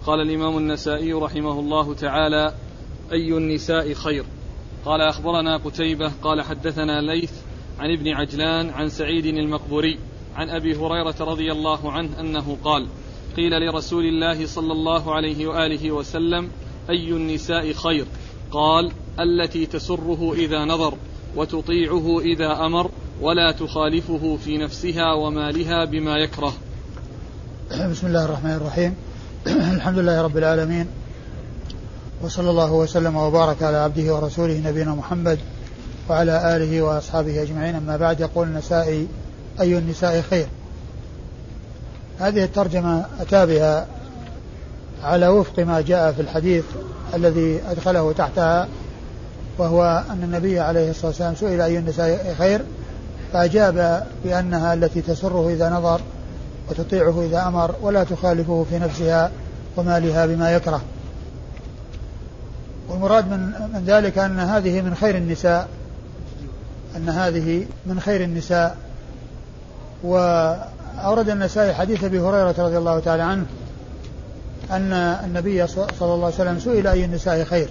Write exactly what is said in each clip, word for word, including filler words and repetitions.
قال الإمام النسائي رحمه الله تعالى: أي النساء خير؟ قال أخبرنا قتيبة قال حدثنا ليث عن ابن عجلان عن سعيد المقبوري عن أبي هريرة رضي الله عنه أنه قال: قيل لرسول الله صلى الله عليه وآله وسلم: أي النساء خير؟ قال: التي تسره إذا نظر وتطيعه إذا أمر ولا تخالفه في نفسها ومالها بما يكره. بسم الله الرحمن الرحيم. الحمد لله رب العالمين، وصلى الله وسلم وبارك على عبده ورسوله نبينا محمد وعلى آله وأصحابه أجمعين. أما بعد، يقول النسائي: أي النساء خير؟ هذه الترجمة أتى بها على وفق ما جاء في الحديث الذي أدخله تحتها، وهو أن النبي عليه الصلاة والسلام سئل: أي النساء خير؟ فأجاب بأنها التي تسره إذا نظر وتطيعه إذا أمر ولا تخالفه في نفسها ومالها بما يكره. والمراد من, من ذلك أن هذه من خير النساء أن هذه من خير النساء. وأورد النسائي حديث أبي هريرة رضي الله تعالى عنه أن النبي صلى الله عليه وسلم سئل: أي النساء خير؟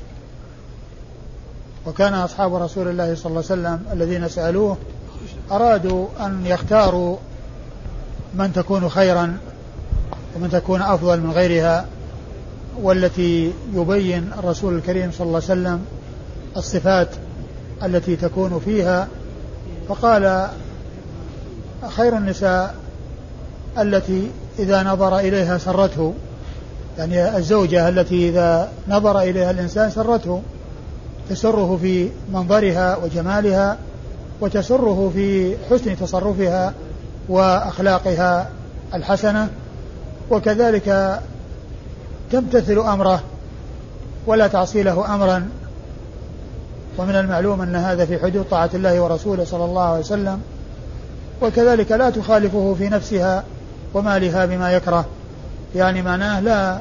وكان أصحاب رسول الله صلى الله عليه وسلم الذين سألوه أرادوا أن يختاروا من تكون خيرا ومن تكون أفضل من غيرها، والتي يبين الرسول الكريم صلى الله عليه وسلم الصفات التي تكون فيها، فقال: خير النساء التي إذا نظر إليها سرته، يعني الزوجة التي إذا نظر إليها الإنسان سرته، تسره في منظرها وجمالها، وتسره في حسن تصرفها وأخلاقها الحسنة، وكذلك تمتثل أمره ولا تعصي له أمرا. ومن المعلوم أن هذا في حدود طاعة الله ورسوله صلى الله عليه وسلم. وكذلك لا تخالفه في نفسها ومالها بما يكره، يعني معناه لا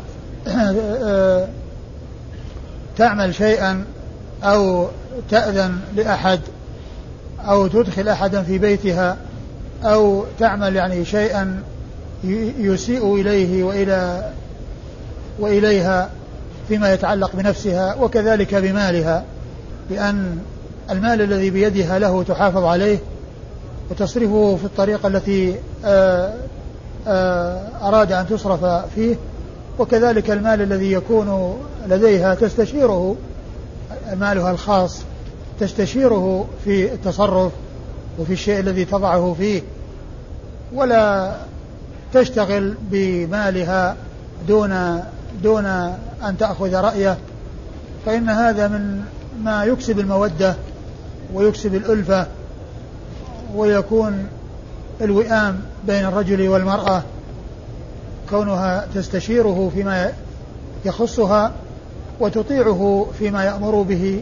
تعمل شيئا أو تأذن لأحد أو تدخل أحدا في بيتها أو تعمل يعني شيئا يسيء إليه وإلى وإليها فيما يتعلق بنفسها وكذلك بمالها، لأن المال الذي بيدها له تحافظ عليه وتصرفه في الطريقة التي أراد أن تصرف فيه، وكذلك المال الذي يكون لديها تستشيره، مالها الخاص تستشيره في التصرف وفي الشيء الذي تضعه فيه، ولا تشتغل بمالها دون دون أن تأخذ رأيه، فإن هذا من ما يكسب المودة ويكسب الألفة، ويكون الوئام بين الرجل والمرأة كونها تستشيره فيما يخصها وتطيعه فيما يأمر به،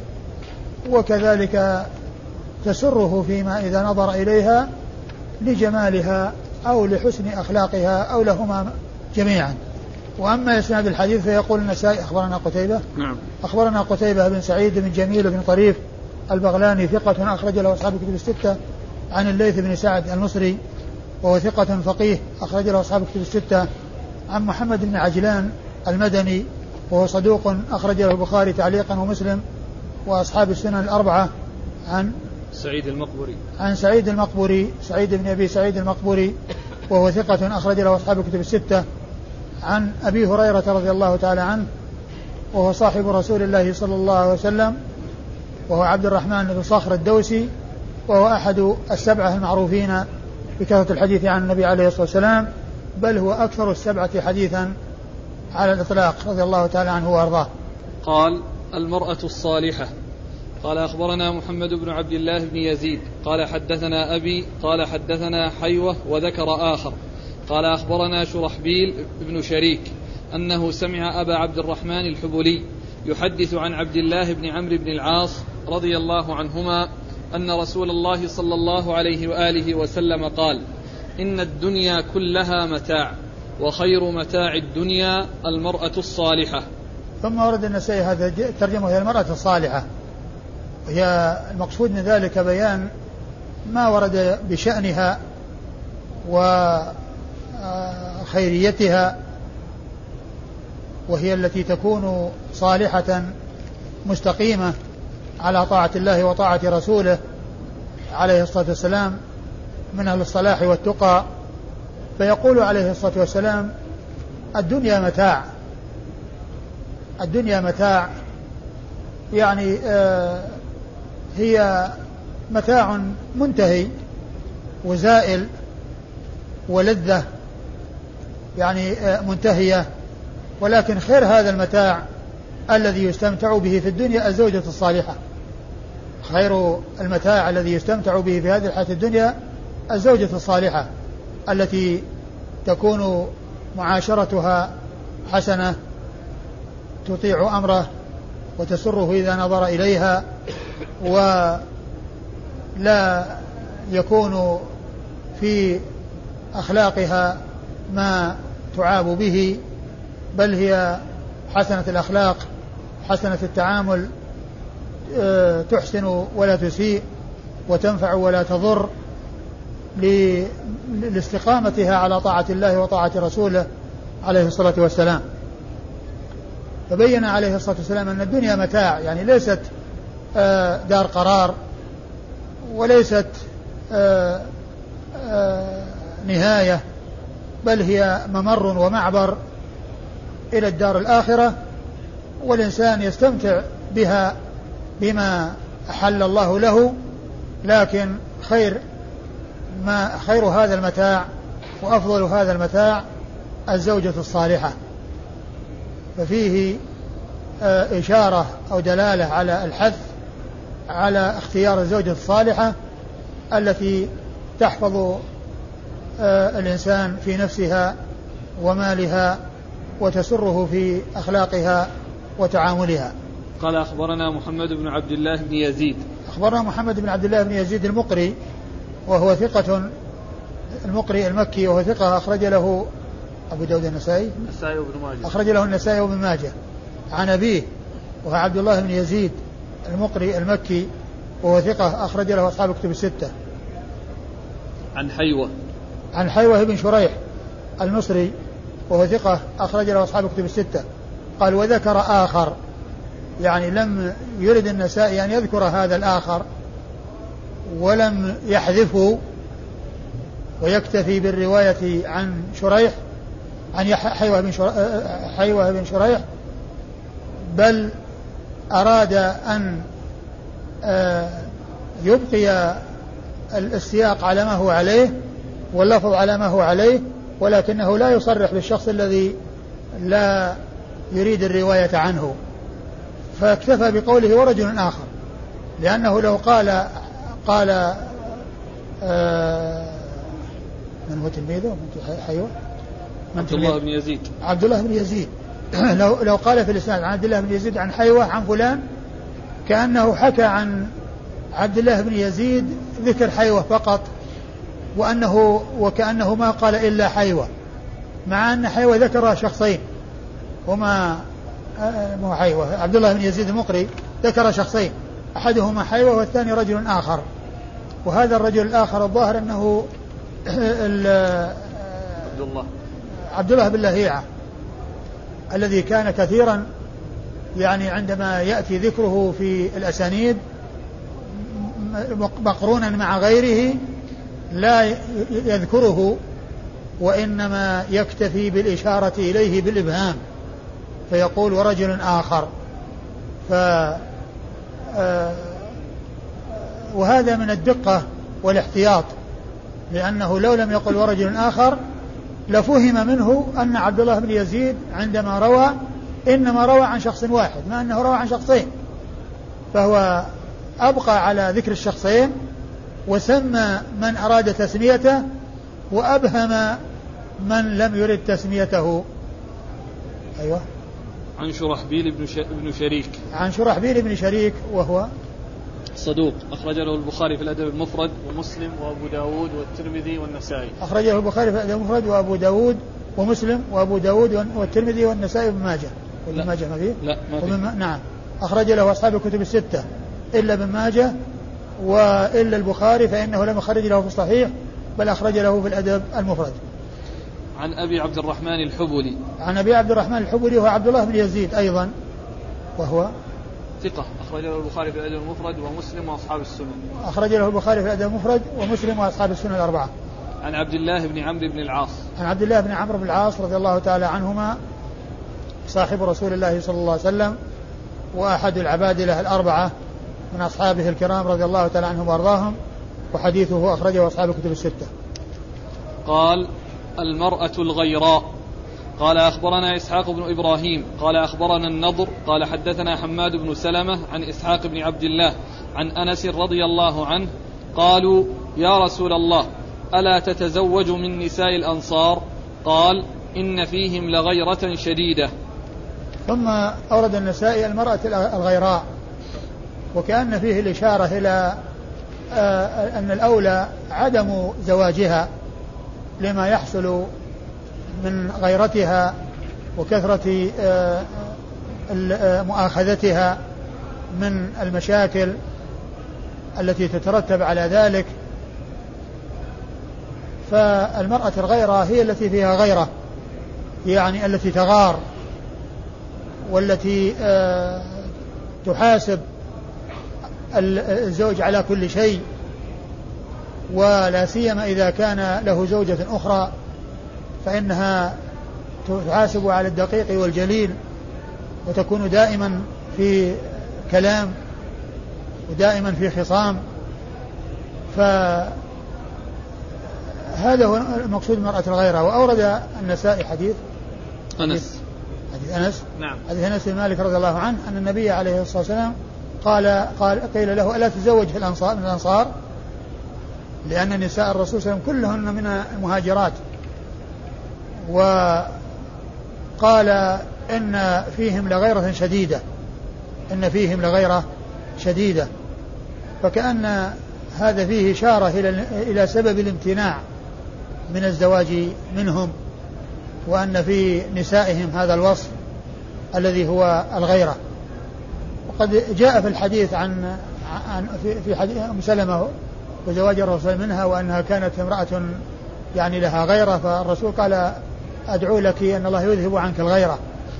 وكذلك تسره فيما إذا نظر إليها لجمالها أو لحسن أخلاقها أو لهما جميعا. وأما إسناد الحديث فيقول النسائي: أخبرنا قتيبة نعم. أخبرنا قتيبة بن سعيد بن جميل بن طريف البغلاني ثقة أخرج له أصحاب الكتب الستة، عن الليث بن سعد المصري وهو ثقة فقيه أخرج له أصحاب الكتب الستة، عن محمد بن عجلان المدني وهو صدوق أخرج له البخاري تعليقا ومسلم وأصحاب السنن الأربعة، عن سعيد المقبوري عن سعيد المقبوري سعيد بن أبي سعيد المقبوري وهو ثقة أخرج له أصحاب الكتب الستة، عن أبي هريرة رضي الله تعالى عنه وهو صاحب رسول الله صلى الله عليه وسلم، وهو عبد الرحمن بن صخر الدوسي، وهو أحد السبعة المعروفين بكثرة الحديث عن النبي عليه الصلاة والسلام، بل هو أكثر السبعة حديثا على الإطلاق رضي الله تعالى عنه وأرضاه. قال: المرأة الصالحة. قال: أخبرنا محمد بن عبد الله بن يزيد قال حدثنا أبي قال حدثنا حيوة وذكر آخر قال: أخبرنا شرحبيل بن شريك أنه سمع أبا عبد الرحمن الحبلي يحدث عن عبد الله بن عمرو بن العاص رضي الله عنهما أن رسول الله صلى الله عليه وآله وسلم قال: إن الدنيا كلها متاع، وخير متاع الدنيا المرأة الصالحة. ثم ورد النسائي هذا ترجمه هي المرأة الصالحة، هي المقصود من ذلك بيان ما ورد بشأنها وخيريتها وهي التي تكون صالحة مستقيمة على طاعة الله وطاعة رسوله عليه الصلاة والسلام من أهل الصلاح والتقى. فيقول عليه الصلاة والسلام الدنيا متاع، الدنيا متاع يعني آه هي متاع منتهي وزائل ولذة يعني آه منتهية، ولكن خير هذا المتاع الذي يستمتع به في الدنيا الزوجة الصالحة. خير المتاع الذي يستمتع به في هذه الحياة الدنيا الزوجة الصالحة التي تكون معاشرتها حسنة، تطيع أمره وتسره إذا نظر إليها، ولا يكون في أخلاقها ما تعاب به، بل هي حسنة الأخلاق حسنة التعامل، تحسن ولا تسيء وتنفع ولا تضر، لاستقامتها على طاعة الله وطاعة رسوله عليه الصلاة والسلام. فبين عليه الصلاة والسلام أن الدنيا متاع، يعني ليست دار قرار، وليست نهاية، بل هي ممر ومعبر إلى الدار الآخرة، والإنسان يستمتع بها بما أحل الله له، لكن خير ما خير هذا المتاع وأفضل هذا المتاع الزوجة الصالحة. ففيه إشارة أو دلالة على الحث على اختيار الزوجة الصالحة التي تحفظ الإنسان في نفسها ومالها وتسره في أخلاقها وتعاملها. قال أخبرنا محمد بن عبد الله بن يزيد. أخبرنا محمد بن عبد الله بن يزيد المقري وهو ثقة، المقري المكي وهو ثقة، أخرج له أبو داود النسائي النسائي وابن ماجه، أخرج له النسائي وابن ماجه. عن أبيه وهو عبد الله بن يزيد المقري المكي وهو ثقة، أخرج له أصحاب كتب الستة. عن حيوة عن حيوة بن شريح المصري وهو ثقة، أخرج له أصحاب كتب الستة. قال وذكر آخر، يعني لم يرد النسائي أن يذكر هذا الآخر ولم يحذفه ويكتفي بالرواية عن شريح عن حيوة بن شريح, حيوة بن شريح بل أراد أن يبقي السياق على ما هو عليه واللفظ على ما هو عليه، ولكنه لا يصرح بالشخص الذي لا يريد الرواية عنه، فاكتفى بقوله ورجل آخر، لأنه لو قال قال آه من هو تلميذه حيوة عبد الله بن يزيد عبد الله بن يزيد لو لو قال في الإسناد عن عبد الله بن يزيد عن حيوة عن فلان، كأنه حكى عن عبد الله بن يزيد ذكر حيوة فقط، وأنه وكأنه ما قال إلا حيوة، مع أن حيوة ذكر شخصين هما مو حيوة، عبد الله بن يزيد المقري ذكر شخصين، أحدهما حيوة والثاني رجل آخر، وهذا الرجل الآخر الظاهر أنه عبد الله عبد الله بن لهيعة الذي كان كثيرا يعني عندما يأتي ذكره في الأسانيد مقرونا مع غيره لا يذكره، وإنما يكتفي بالإشارة إليه بالإبهام فيقول ورجل آخر. ف وهذا من الدقة والاحتياط، لأنه لو لم يقل ورجل آخر لفهم منه أن عبد الله بن يزيد عندما روى إنما روى عن شخص واحد، ما أنه روى عن شخصين، فهو أبقى على ذكر الشخصين وسمى من أراد تسميته وأبهم من لم يرد تسميته. أيوة. عن شرحبيل بن, ش... بن شريك عن شرحبيل بن شريك وهو صدوق، أخرج له البخاري في الأدب المفرد ومسلم وأبو داود والترمذي والنسائي. أخرج له البخاري في الأدب المفرد وأبو داود ومسلم وأبو داود والترمذي والنسائي وابن ماجه. وابن ماجه ما فيه؟ لا ما فيه. ومن... نعم أخرج له أصحاب الكتب الستة إلا ابن ماجه وإلا البخاري فإنه لم يخرج له في الصحيح بل أخرج له في الأدب المفرد. عن أبي عبد الرحمن الحبلي. عن أبي عبد الرحمن الحبلي هو عبد الله بن يزيد أيضا وهو ثقة أخرج له البخاري في الأدب المفرد ومسلم وأصحاب السنن. أخرج له البخاري في الأدب المفرد ومسلم وأصحاب السنن الأربعة. عن عبد الله بن عمرو بن العاص. عن عبد الله بن عمرو بن العاص رضي الله تعالى عنهما صاحب رسول الله صلى الله عليه وسلم وأحد العبادلة الأربعة من أصحابه الكرام رضي الله تعالى عنهم وأرضاهم، وحديثه أخرجه أصحاب الكتب الستة. قال: المرأة الغيراء. قال: أخبرنا إسحاق بن إبراهيم قال أخبرنا النضر قال حدثنا حماد بن سلمة عن إسحاق بن عبد الله عن أنس رضي الله عنه قالوا: يا رسول الله، ألا تتزوج من نساء الأنصار؟ قال: إن فيهم لغيرة شديدة. ثم أورد النسائي المرأة الغيراء، وكأن فيه الإشارة إلى أن الأولى عدم زواجها لما يحصل من غيرتها وكثرة مؤاخذتها من المشاكل التي تترتب على ذلك. فالمرأة الغيرة هي التي فيها غيرة، يعني التي تغار والتي تحاسب الزوج على كل شيء، ولا سيما إذا كان له زوجة أخرى فإنها تحاسب على الدقيق والجليل، وتكون دائما في كلام ودائما في خصام. فهذا هو المقصود المرأة الغيرة. وأورد النسائي حديث أنس حديث أنس نعم حديث أنس بن مالك رضي الله عنه أن النبي عليه الصلاة والسلام قال قال قيل له: ألا تزوج في الأنصار من الأنصار؟ لأن نساء الرسول صلى الله عليه وسلم كلهن من المهاجرات. وقال: إن فيهم لغيرة شديدة إن فيهم لغيرة شديدة فكأن هذا فيه إشارة إلى سبب الامتناع من الزواج منهم، وأن في نسائهم هذا الوصف الذي هو الغيرة. وقد جاء في الحديث عن, عن في حديث أم سلمة وزواج الرسول منها وأنها كانت امرأة يعني لها غيرة، فالرسول قال: أدعو لك أن الله يذهب عنك الغيرة.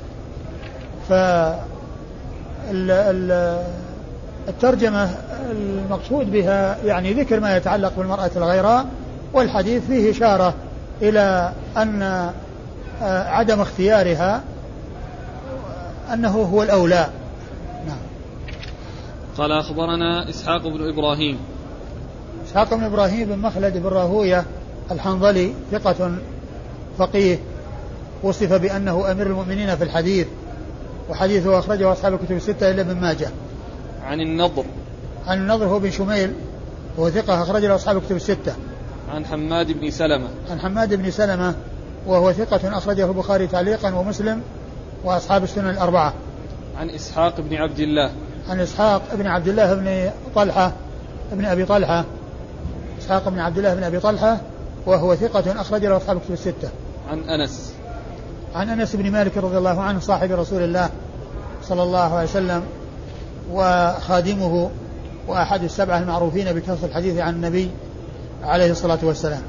فالترجمة المقصود بها يعني ذكر ما يتعلق بالمرأة الغيراء، والحديث فيه إشارة إلى أن عدم اختيارها أنه هو الأولى. نعم. قال: أخبرنا إسحاق بن إبراهيم. إسحاق بن إبراهيم بن مخلد بن راهوية الحنظلي ثقة فقيه، وصف بأنه أمير المؤمنين في الحديث، وحديثه أخرجه أصحاب الكتب الستة إلا ابن ماجه. عن النضر. عن النضر هو بن شميل وهو ثقة أخرجه أصحاب الكتب الستة. عن حماد بن سلمة. عن حماد بن سلمة وهو ثقة أخرجه البخاري تعليقا ومسلم وأصحاب السنن الأربعة. عن إسحاق بن عبد الله. عن إسحاق بن عبد الله بن طلحة ابن أبي طلحة إسحاق بن عبد الله بن أبي طلحة وهو ثقة أخرجه أصحاب الكتب الستة. عن أنس. عن أنس بن مالك رضي الله عنه صاحب رسول الله صلى الله عليه وسلم وخادمه وأحد السبعة المعروفين بكثرة الحديث عن النبي عليه الصلاة والسلام.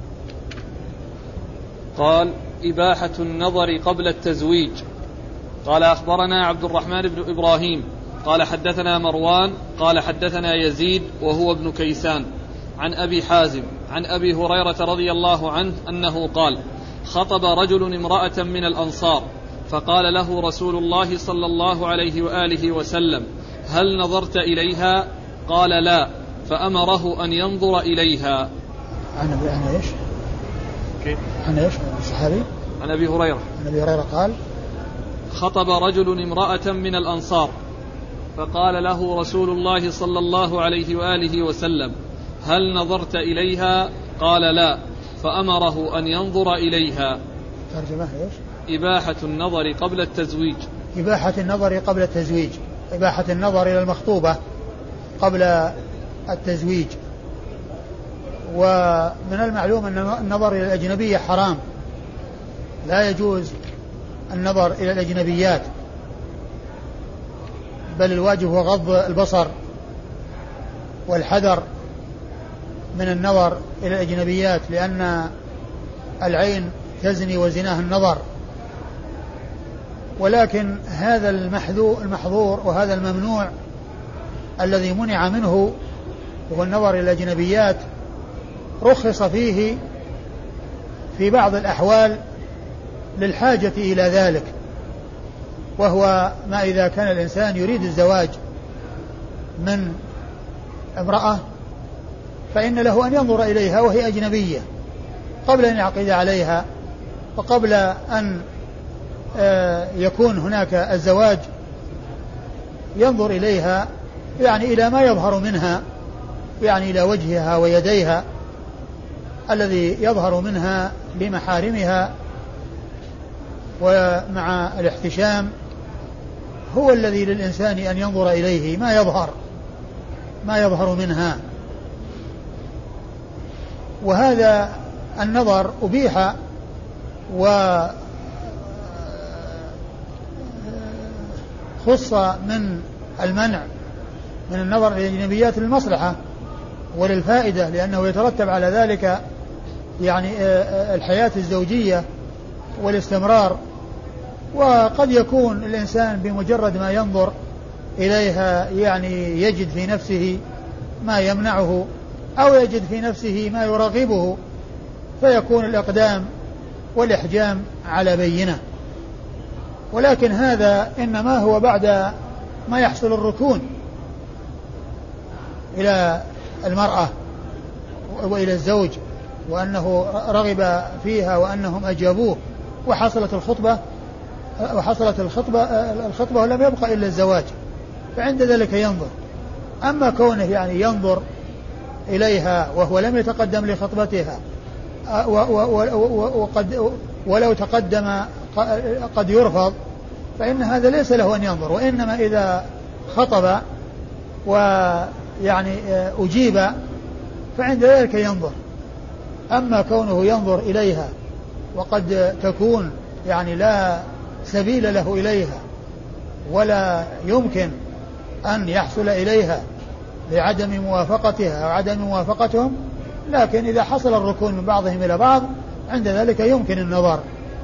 قال: إباحة النظر قبل التزويج. قال: أخبرنا عبد الرحمن بن إبراهيم قال حدثنا مروان قال حدثنا يزيد وهو ابن كيسان عن أبي حازم عن أبي هريرة رضي الله عنه أنه قال: خطب رجل امرأة من الأنصار فقال له رسول الله صلى الله عليه وآله وسلم: هل نظرت إليها؟ قال: لا، فأمره أن ينظر إليها. عن أبي عن إيش؟ كيف؟ عن إيش؟ الصحابي؟ عن أبي هريرة. عن أبي هريرة قال: خطب رجل امرأة من الأنصار فقال له رسول الله صلى الله عليه وآله وسلم: هل نظرت إليها؟ قال: لا، فأمره أن ينظر إليها. ترجمة إيش؟ إباحة النظر قبل التزويج. إباحة النظر قبل التزويج، إباحة النظر إلى المخطوبة قبل التزويج. ومن المعلوم أن النظر إلى الأجنبية حرام، لا يجوز النظر إلى الأجنبيات، بل الواجب هو غض البصر والحذر من النظر إلى الأجنبيات، لأن العين تزني وزناه النظر. ولكن هذا المحظور وهذا الممنوع الذي منع منه وهو النظر إلى الأجنبيات رخص فيه في بعض الأحوال للحاجة إلى ذلك، وهو ما إذا كان الإنسان يريد الزواج من امرأة فإن له أن ينظر إليها وهي أجنبية قبل أن يعقد عليها، وقبل أن يكون هناك الزواج ينظر إليها يعني إلى ما يظهر منها، يعني إلى وجهها ويديها الذي يظهر منها لمحارمها، ومع الاحتشام هو الذي للإنسان أن ينظر إليه ما يظهر ما يظهر منها. وهذا النظر أبيح وخص من المنع من النظر إلى الأجنبيات للمصلحة وللفائدة، لأنه يترتب على ذلك يعني الحياة الزوجية والاستمرار. وقد يكون الإنسان بمجرد ما ينظر إليها يعني يجد في نفسه ما يمنعه أو يجد في نفسه ما يرغبه، فيكون الإقدام والإحجام على بينة. ولكن هذا إنما هو بعد ما يحصل الركون إلى المرأة وإلى الزوج، وأنه رغب فيها وأنهم أجابوه وحصلت الخطبة وحصلت الخطبة الخطبة ولم يبقى إلا الزواج، فعند ذلك ينظر. أما كونه يعني ينظر إليها وهو لم يتقدم لخطبتها وقد ولو تقدم قد يرفض، فإن هذا ليس له أن ينظر، وإنما إذا خطب ويعني أجيب فعند ذلك ينظر. أما كونه ينظر إليها وقد تكون يعني لا سبيل له إليها ولا يمكن أن يحصل إليها لعدم موافقتها أو عدم موافقتهم، لكن إذا حصل الركون من بعضهم إلى بعض عند ذلك يمكن النظر.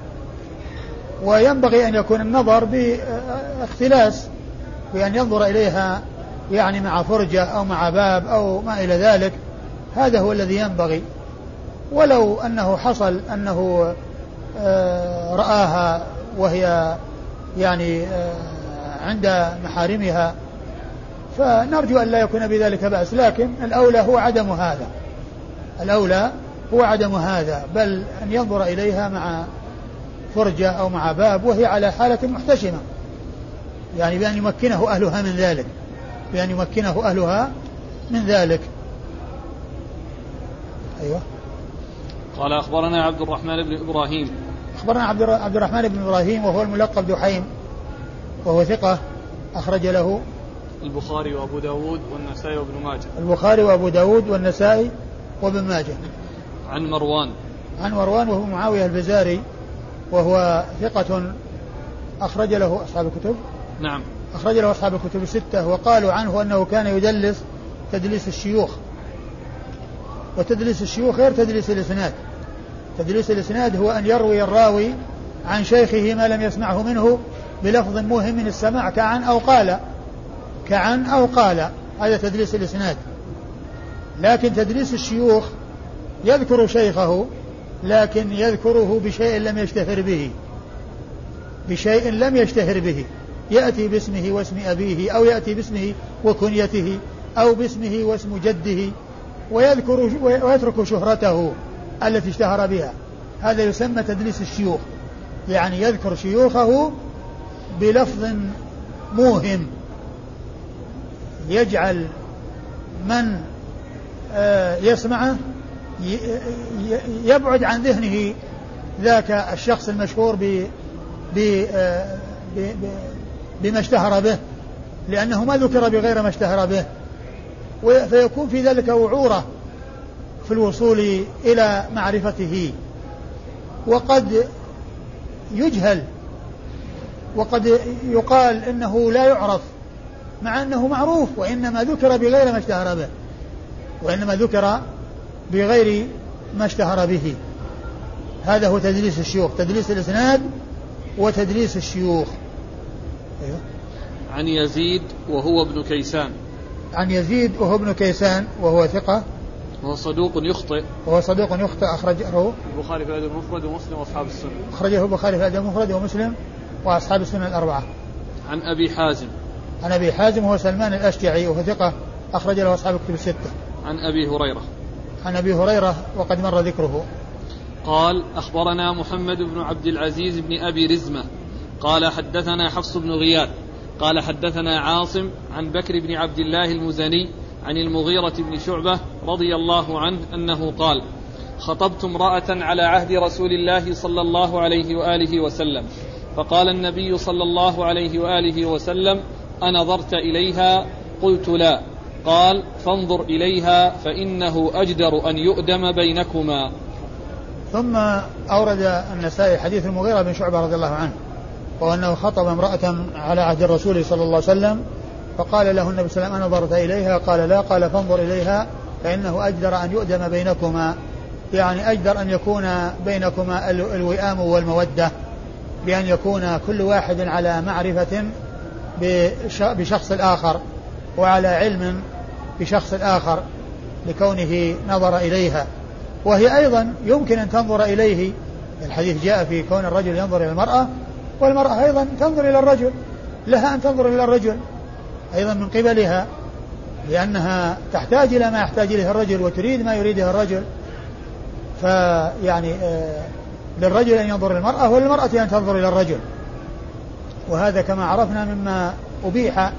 وينبغي أن يكون النظر باختلاس، بأن ينظر إليها يعني مع فرجة أو مع باب أو ما إلى ذلك، هذا هو الذي ينبغي. ولو أنه حصل أنه رآها وهي يعني عند محارمها فنرجو أن لا يكون بذلك بأس، لكن الأولى هو عدم هذا الأولى هو عدم هذا بل أن ينظر إليها مع فرجة أو مع باب وهي على حالة محتشمة، يعني بأن يمكنه أهلها من ذلك بأن يمكنه أهلها من ذلك. أيوة. قال أخبرنا عبد الرحمن بن إبراهيم أخبرنا عبد الرحمن بن إبراهيم وهو الملقب دحيم وهو ثقة أخرج له البخاري وأبو داود والنسائي وابن ماجه البخاري وأبو داود والنسائي وابن ماجه. عن مروان عن مروان وهو معاوية البزاري وهو ثقة أخرج له أصحاب الكتب. نعم أخرج له أصحاب الكتب الستة. وقالوا عنه أنه كان يدلس تدليس الشيوخ، وتدليس الشيوخ غير تدليس الإسناد. تدليس الإسناد هو أن يروي الراوي عن شيخه ما لم يسمعه منه بلفظ موهم من السماع كعن أو قال كعن أو قال هذا تدليس الإسناد. لكن تدليس الشيوخ يذكر شيخه لكن يذكره بشيء لم يشتهر به بشيء لم يشتهر به يأتي باسمه واسم أبيه أو يأتي باسمه وكنيته أو باسمه واسم جده ويذكر ويترك شهرته التي اشتهر بها. هذا يسمى تدليس الشيوخ، يعني يذكر شيوخه بلفظ موهم يجعل من يسمعه يبعد عن ذهنه ذاك الشخص المشهور بما اشتهر به، لأنه ما ذكر بغير ما اشتهر به، فيكون في ذلك وعورة في الوصول إلى معرفته. وقد يجهل وقد يقال إنه لا يعرف مع أنه معروف، وإنما ذكر بغير ما اشتهر به وإنما ذكر بغير ما اشتهر به. هذا هو تدليس الشيوخ، تدليس الإسناد وتدليس الشيوخ. أيوه. عن يزيد وهو ابن كيسان. عن يزيد وهو ابن كيسان وهو ثقة وهو صدوق يخطئ. وهو صدوق يخطئ أخرجه البخاري في الأدب المفرد ومسلم وأصحاب السنن. أخرجه البخاري في الأدب المفرد ومسلم وأصحاب السنن الأربعة. عن أبي حازم. عن أبي حازم وهو سلمان الأشجعي وهو ثقة أخرج له أصحاب الكتب الستة. عن أبي هريرة. عن أبي هريرة وقد مر ذكره. قال أخبرنا محمد بن عبد العزيز بن أبي رزمة قال حدثنا حفص بن غياث قال حدثنا عاصم عن بكر بن عبد الله المزني عن المغيرة بن شعبة رضي الله عنه أنه قال خطبت امرأة على عهد رسول الله صلى الله عليه وآله وسلم فقال النبي صلى الله عليه وآله وسلم أنظرت إليها؟ قلت لا. قال فانظر إليها فإنه أجدر أن يؤدم بينكما. ثم أورد النسائي حديث المغيرة بن شعبة رضي الله عنه وأنه خطب امرأة على عهد الرسول صلى الله عليه وسلم فقال له النبي صلى الله عليه وسلم أنظرت إليها؟ قال لا. قال فانظر إليها فإنه أجدر أن يؤدم بينكما، يعني أجدر أن يكون بينكما الوئام والمودة، بأن يكون كل واحد على معرفة بشخص الآخر وعلى علم بشخص الآخر لكونه نظر إليها، وهي أيضا يمكن أن تنظر إليه. الحديث جاء في كون الرجل ينظر إلى المرأة والمرأة أيضا تنظر إلى الرجل، لها أن تنظر إلى الرجل أيضا من قبلها، لأنها تحتاج إلى ما يحتاج إليه الرجل وتريد ما يريده الرجل، فيعني آه للرجل أن ينظر إلى المرأة وللمرأة أن تنظر إلى الرجل، وهذا كما عرفنا مما أبيح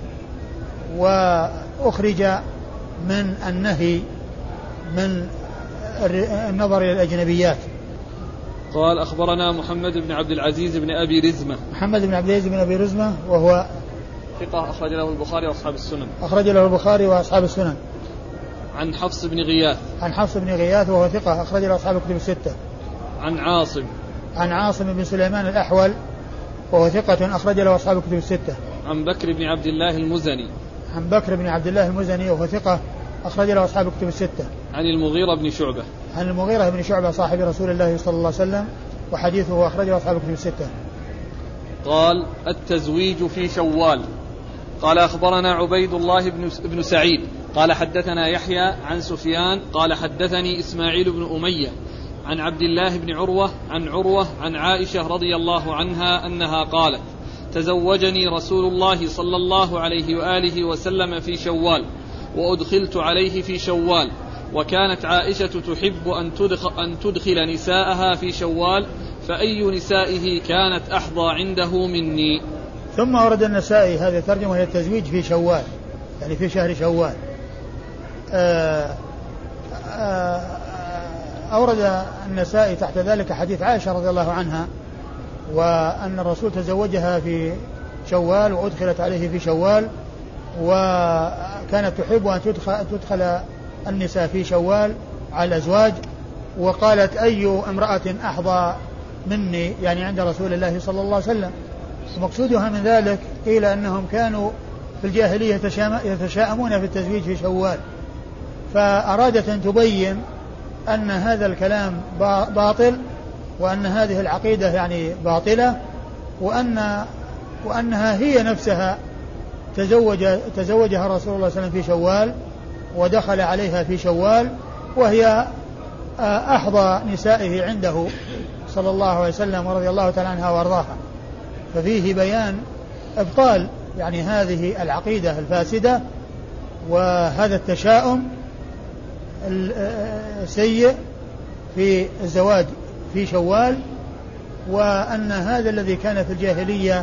وأخرج من النهي من النظر إلى الأجنبيات. قال أخبرنا محمد بن عبد العزيز بن أبي رزمة. محمد بن عبد العزيز بن أبي رزمة وهو ثقة أخرج له البخاري وأصحاب السنن. أخرج له البخاري وأصحاب السنن. عن حفص بن غياث. عن حفص بن غياث وهو ثقة أخرج له أصحاب الكتب الستة. عن عاصم. عن عاصم بن سليمان الأحول وهو ثقة أخرج له أصحاب الكتب الستة. عن بكر بن عبد الله المزني. عن بكر بن عبد الله المزني وهو ثقة أخرج له أصحاب الكتب الستة. عن المغيرة بن شعبة. عن المغيرة بن شعبة صاحب رسول الله صلى الله عليه وسلم وحديثه أخرجه أصحاب الكتب الستة. قال التزويج في شوال. قال أخبرنا عبيد الله بن, بن سعيد قال حدثنا يحيى عن سفيان قال حدثني إسماعيل بن أمية عن عبد الله بن عروة عن عروة عن عائشة رضي الله عنها أنها قالت تزوجني رسول الله صلى الله عليه وآله وسلم في شوال وأدخلت عليه في شوال، وكانت عائشة تحب أن تدخل, أن تدخل نساءها في شوال، فأي نسائه كانت أحظى عنده مني. ثم أورد النسائي هذه الترجمة وهي التزويج في شوال، يعني في شهر شوال. آآ آآ أورد النسائي تحت ذلك حديث عائشة رضي الله عنها وأن الرسول تزوجها في شوال وأدخلت عليه في شوال، وكانت تحب أن تدخل, تدخل النساء في شوال على الأزواج، وقالت أي امرأة أحظى مني، يعني عند رسول الله صلى الله عليه وسلم. ومقصودها من ذلك قيل أنهم كانوا في الجاهلية يتشاءمون في التزويج في شوال، فأرادت أن تبين أن هذا الكلام باطل وأن هذه العقيدة يعني باطلة، وأن وأنها هي نفسها تزوج تزوجها رسول الله صلى الله عليه وسلم في شوال ودخل عليها في شوال، وهي أحظى نسائه عنده صلى الله عليه وسلم ورضي الله تعالى عنها وارضاها. ففيه بيان إبطال يعني هذه العقيدة الفاسدة وهذا التشاؤم السيء في الزواج في شوال، وأن هذا الذي كان في الجاهلية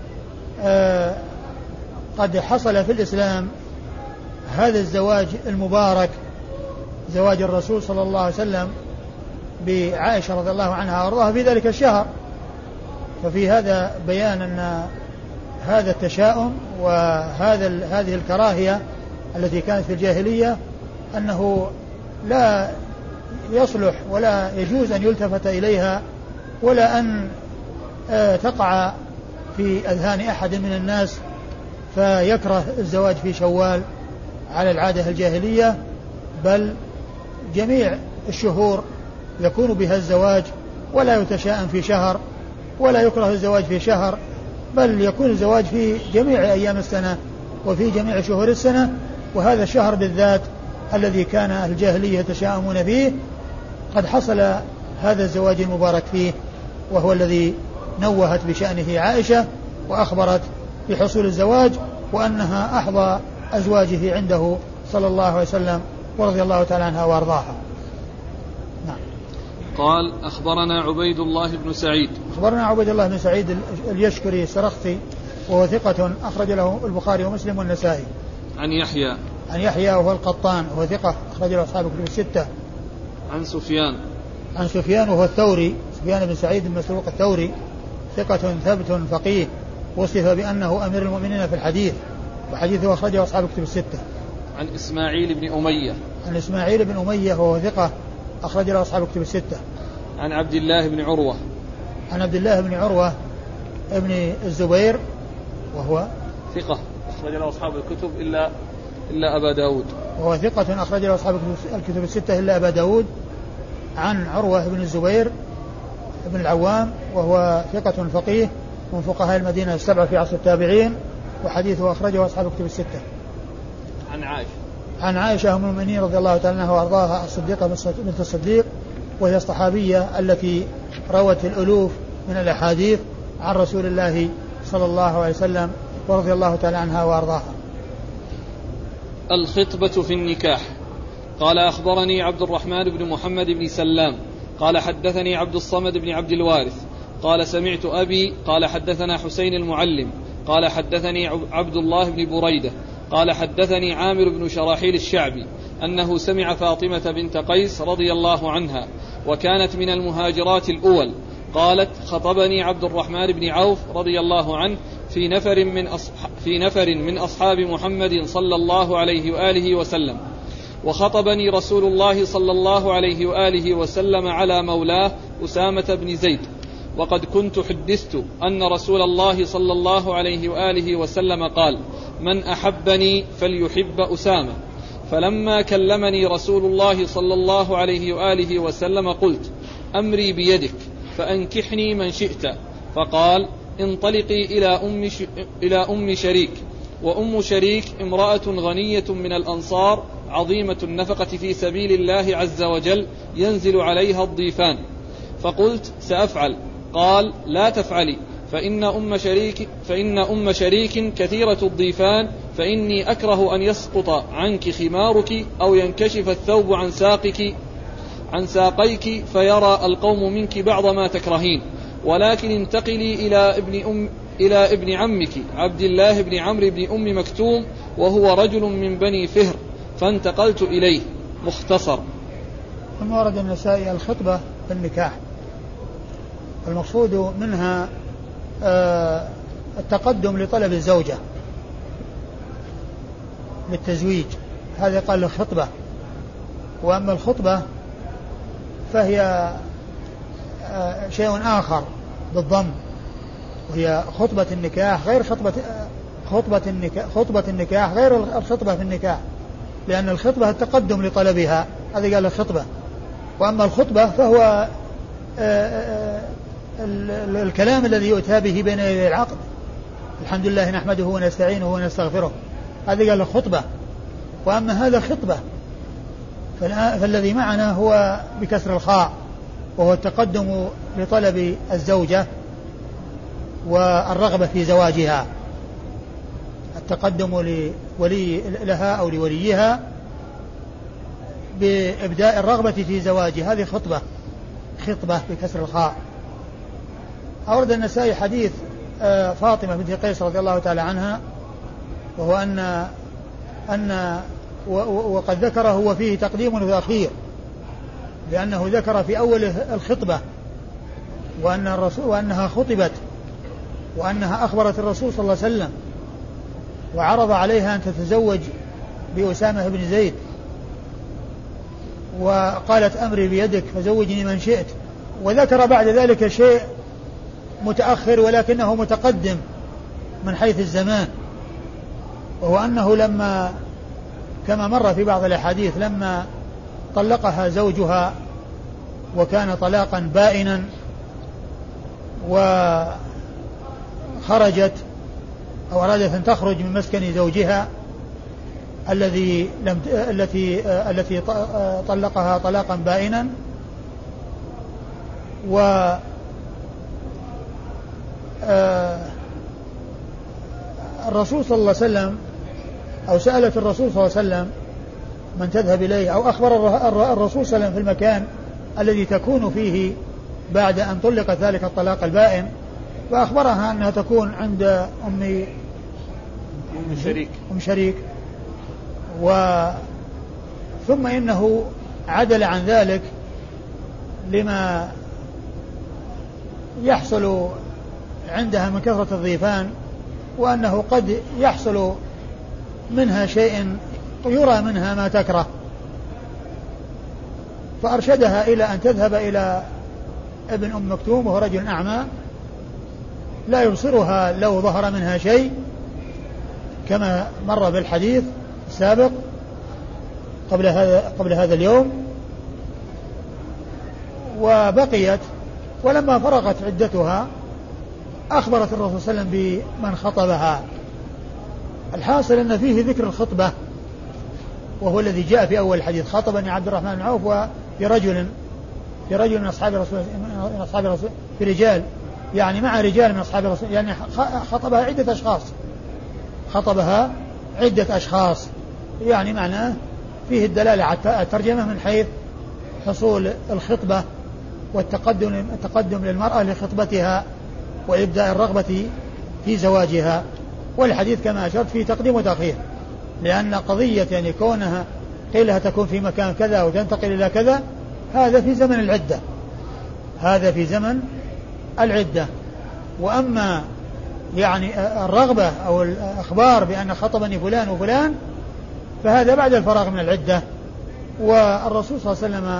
قد حصل في الإسلام، هذا الزواج المبارك زواج الرسول صلى الله عليه وسلم بعائشة رضي الله عنها وارضاها في ذلك الشهر. ففي هذا بيان أن هذا التشاؤم وهذا هذه الكراهية التي كانت في الجاهلية أنه لا يصلح ولا يجوز أن يلتفت إليها ولا أن تقع في أذهان أحد من الناس فيكره الزواج في شوال على العادة الجاهلية، بل جميع الشهور يكون بها الزواج ولا يتشاءم في شهر ولا يكره الزواج في شهر، بل يكون الزواج في جميع أيام السنة وفي جميع شهور السنة. وهذا الشهر بالذات الذي كان أهل الجاهلية يتشاءمون فيه قد حصل هذا الزواج المبارك فيه، وهو الذي نوهت بشأنه عائشة وأخبرت بحصول الزواج وأنها أحظى أزواجه عنده صلى الله عليه وسلم ورضي الله تعالى عنها وأرضاها. نعم. قال أخبرنا عبيد الله بن سعيد. أخبرنا عبيد الله بن سعيد اليشكري السرخسي وهو ثقة أخرج له البخاري ومسلم والنسائي. عن يحيى. عن يحيى وهو القطان وهو ثقة أخرج له أصحاب الكتب الستة. عن سفيان. عن سفيان وهو الثوري سفيان بن سعيد بن مسروق الثوري ثقة ثبت فقيه وصف بأنه أمير المؤمنين في الحديث وحديثه أخرجه أصحاب الكتب الستة. عن إسماعيل بن أمية. عن إسماعيل بن أمية وهو ثقة أخرج له أصحاب الكتب الستة. عن عبد الله بن عروة. عن عبد الله بن عروة ابن الزبير وهو ثقة أخرج له أصحاب الكتب إلا إلا أبا داود. وهو ثقة أخرج له أصحاب الكتب الستة إلا أبا داود. عن عروة بن الزبير ابن العوام وهو ثقة فقيه من فقهاء المدينة السبعة في عصر التابعين وحديثه أخرجه أصحاب الكتب الستة. عن عائشة. عن عائشة أم المؤمنين رضي الله تعالى عنها وأرضاها الصديقة بنت الصديق وهي الصحابية التي روت الألوف من الأحاديث عن رسول الله صلى الله عليه وسلم ورضي الله تعالى عنها وأرضاها. الخطبة في النكاح. قال أخبرني عبد الرحمن بن محمد بن سلام قال حدثني عبد الصمد بن عبد الوارث قال سمعت أبي قال حدثنا حسين المعلم قال حدثني عبد الله بن بريدة قال حدثني عامر بن شراحيل الشعبي أنه سمع فاطمة بنت قيس رضي الله عنها وكانت من المهاجرات الأول قالت خطبني عبد الرحمن بن عوف رضي الله عنه في نفر من أصحاب, في نفر من أصحاب محمد صلى الله عليه وآله وسلم وخطبني رسول الله صلى الله عليه وآله وسلم على مولاه أسامة بن زيد وقد كنت حدثت أن رسول الله صلى الله عليه وآله وسلم قال من أحبني فليحب أسامة فلما كلمني رسول الله صلى الله عليه وآله وسلم قلت أمري بيدك فأنكحني من شئت فقال انطلقي إلى أم, ش... إلى أم شريك وأم شريك امرأة غنية من الأنصار عظيمة النفقة في سبيل الله عز وجل ينزل عليها الضيفان فقلت سأفعل قال لا تفعلي فإن أم شريك, فإن أم شريك كثيرة الضيفان فإني أكره أن يسقط عنك خمارك أو ينكشف الثوب عن ساقك عن ساقيك فيرى القوم منك بعض ما تكرهين ولكن انتقلي إلى ابن, أم إلى ابن عمك عبد الله بن عمرو بن أم مكتوم وهو رجل من بني فهر فانتقلت إليه. مختصر. ثم ورد النسائي الخطبة في النكاح المقصود منها آه التقدم لطلب الزوجة للتزويج هذا قال الخطبة. وأما الخطبة فهي آه شيء آخر بالضم وهي خطبة النكاح غير خطبة خطبة النكاح خطبة النكاح غير الخطبة في النكاح لأن الخطبة التقدم لطلبها هذا قال الخطبة. وأما الخطبة فهو الكلام الذي يؤتى به بين يدي العقد الحمد لله نحمده ونستعينه ونستغفره هذا قال الخطبة. وأما هذا خطبة فالذي معنا هو بكسر الخاء وهو التقدم لطلب الزوجة والرغبة في زواجها التقدم لولي لها أو لوليها بإبداء الرغبة في زواجها هذه خطبة خطبة بكسر الخاء. أورد النسائي حديث فاطمة بنت قيس رضي الله تعالى عنها وهو أن أن وقد ذكره وفيه تقديم وتأخير لأنه ذكر في أول الخطبة وأن الرسول وأنها خطبت وأنها أخبرت الرسول صلى الله عليه وسلم وعرض عليها أن تتزوج بأسامة بن زيد وقالت أمري بيدك فزوجني من شئت وذكر بعد ذلك شيء متأخر ولكنه متقدم من حيث الزمان وهو أنه لما كما مر في بعض الأحاديث لما طلقها زوجها وكان طلاقا بائنا وخرجت أو أرادت أن تخرج من مسكن زوجها الذي لم التي التي طلقها طلاقا بائنا، و الرسول صلى الله عليه وسلم أو سألت الرسول صلى الله عليه وسلم من تذهب إليه، أو أخبر الرسول صلى الله عليه وسلم في المكان الذي تكون فيه بعد أن طلقت ذلك الطلاق البائن، فأخبرها أنها تكون عند أم أم شريك, أم شريك و ثم إنه عدل عن ذلك لما يحصل عندها من كثرة الضيفان، وأنه قد يحصل منها شيء يرى منها ما تكره، فأرشدها إلى أن تذهب إلى ابن أم مكتوم وهو رجل أعمى لا يبصرها لو ظهر منها شيء كما مر بالحديث السابق قبل هذا قبل هذا اليوم. وبقيت، ولما فرغت عدتها أخبرت الرسول صلى الله عليه وسلم بمن خطبها. الحاصل أن فيه ذكر الخطبة، وهو الذي جاء في أول الحديث: خطبني عبد الرحمن بن عوف وفي رجل في رجل من أصحاب الرسول من أصحاب الرسول في رجال، يعني مع رجال من أصحاب الرسول، يعني خطبها عدة أشخاص خطبها عدة أشخاص يعني معناه فيه الدلالة على الترجمة من حيث حصول الخطبة والتقدم التقدم للمرأة لخطبتها وإبداء الرغبة في زواجها. والحديث كما أشرت فيه تقديم وتأخير، لأن قضية يعني كونها قيلها تكون في مكان كذا وتنتقل إلى كذا، هذا في زمن العدة هذا في زمن العدة. وأما يعني الرغبة أو الأخبار بأن خطبني فلان وفلان فهذا بعد الفراغ من العدة. والرسول صلى الله عليه وسلم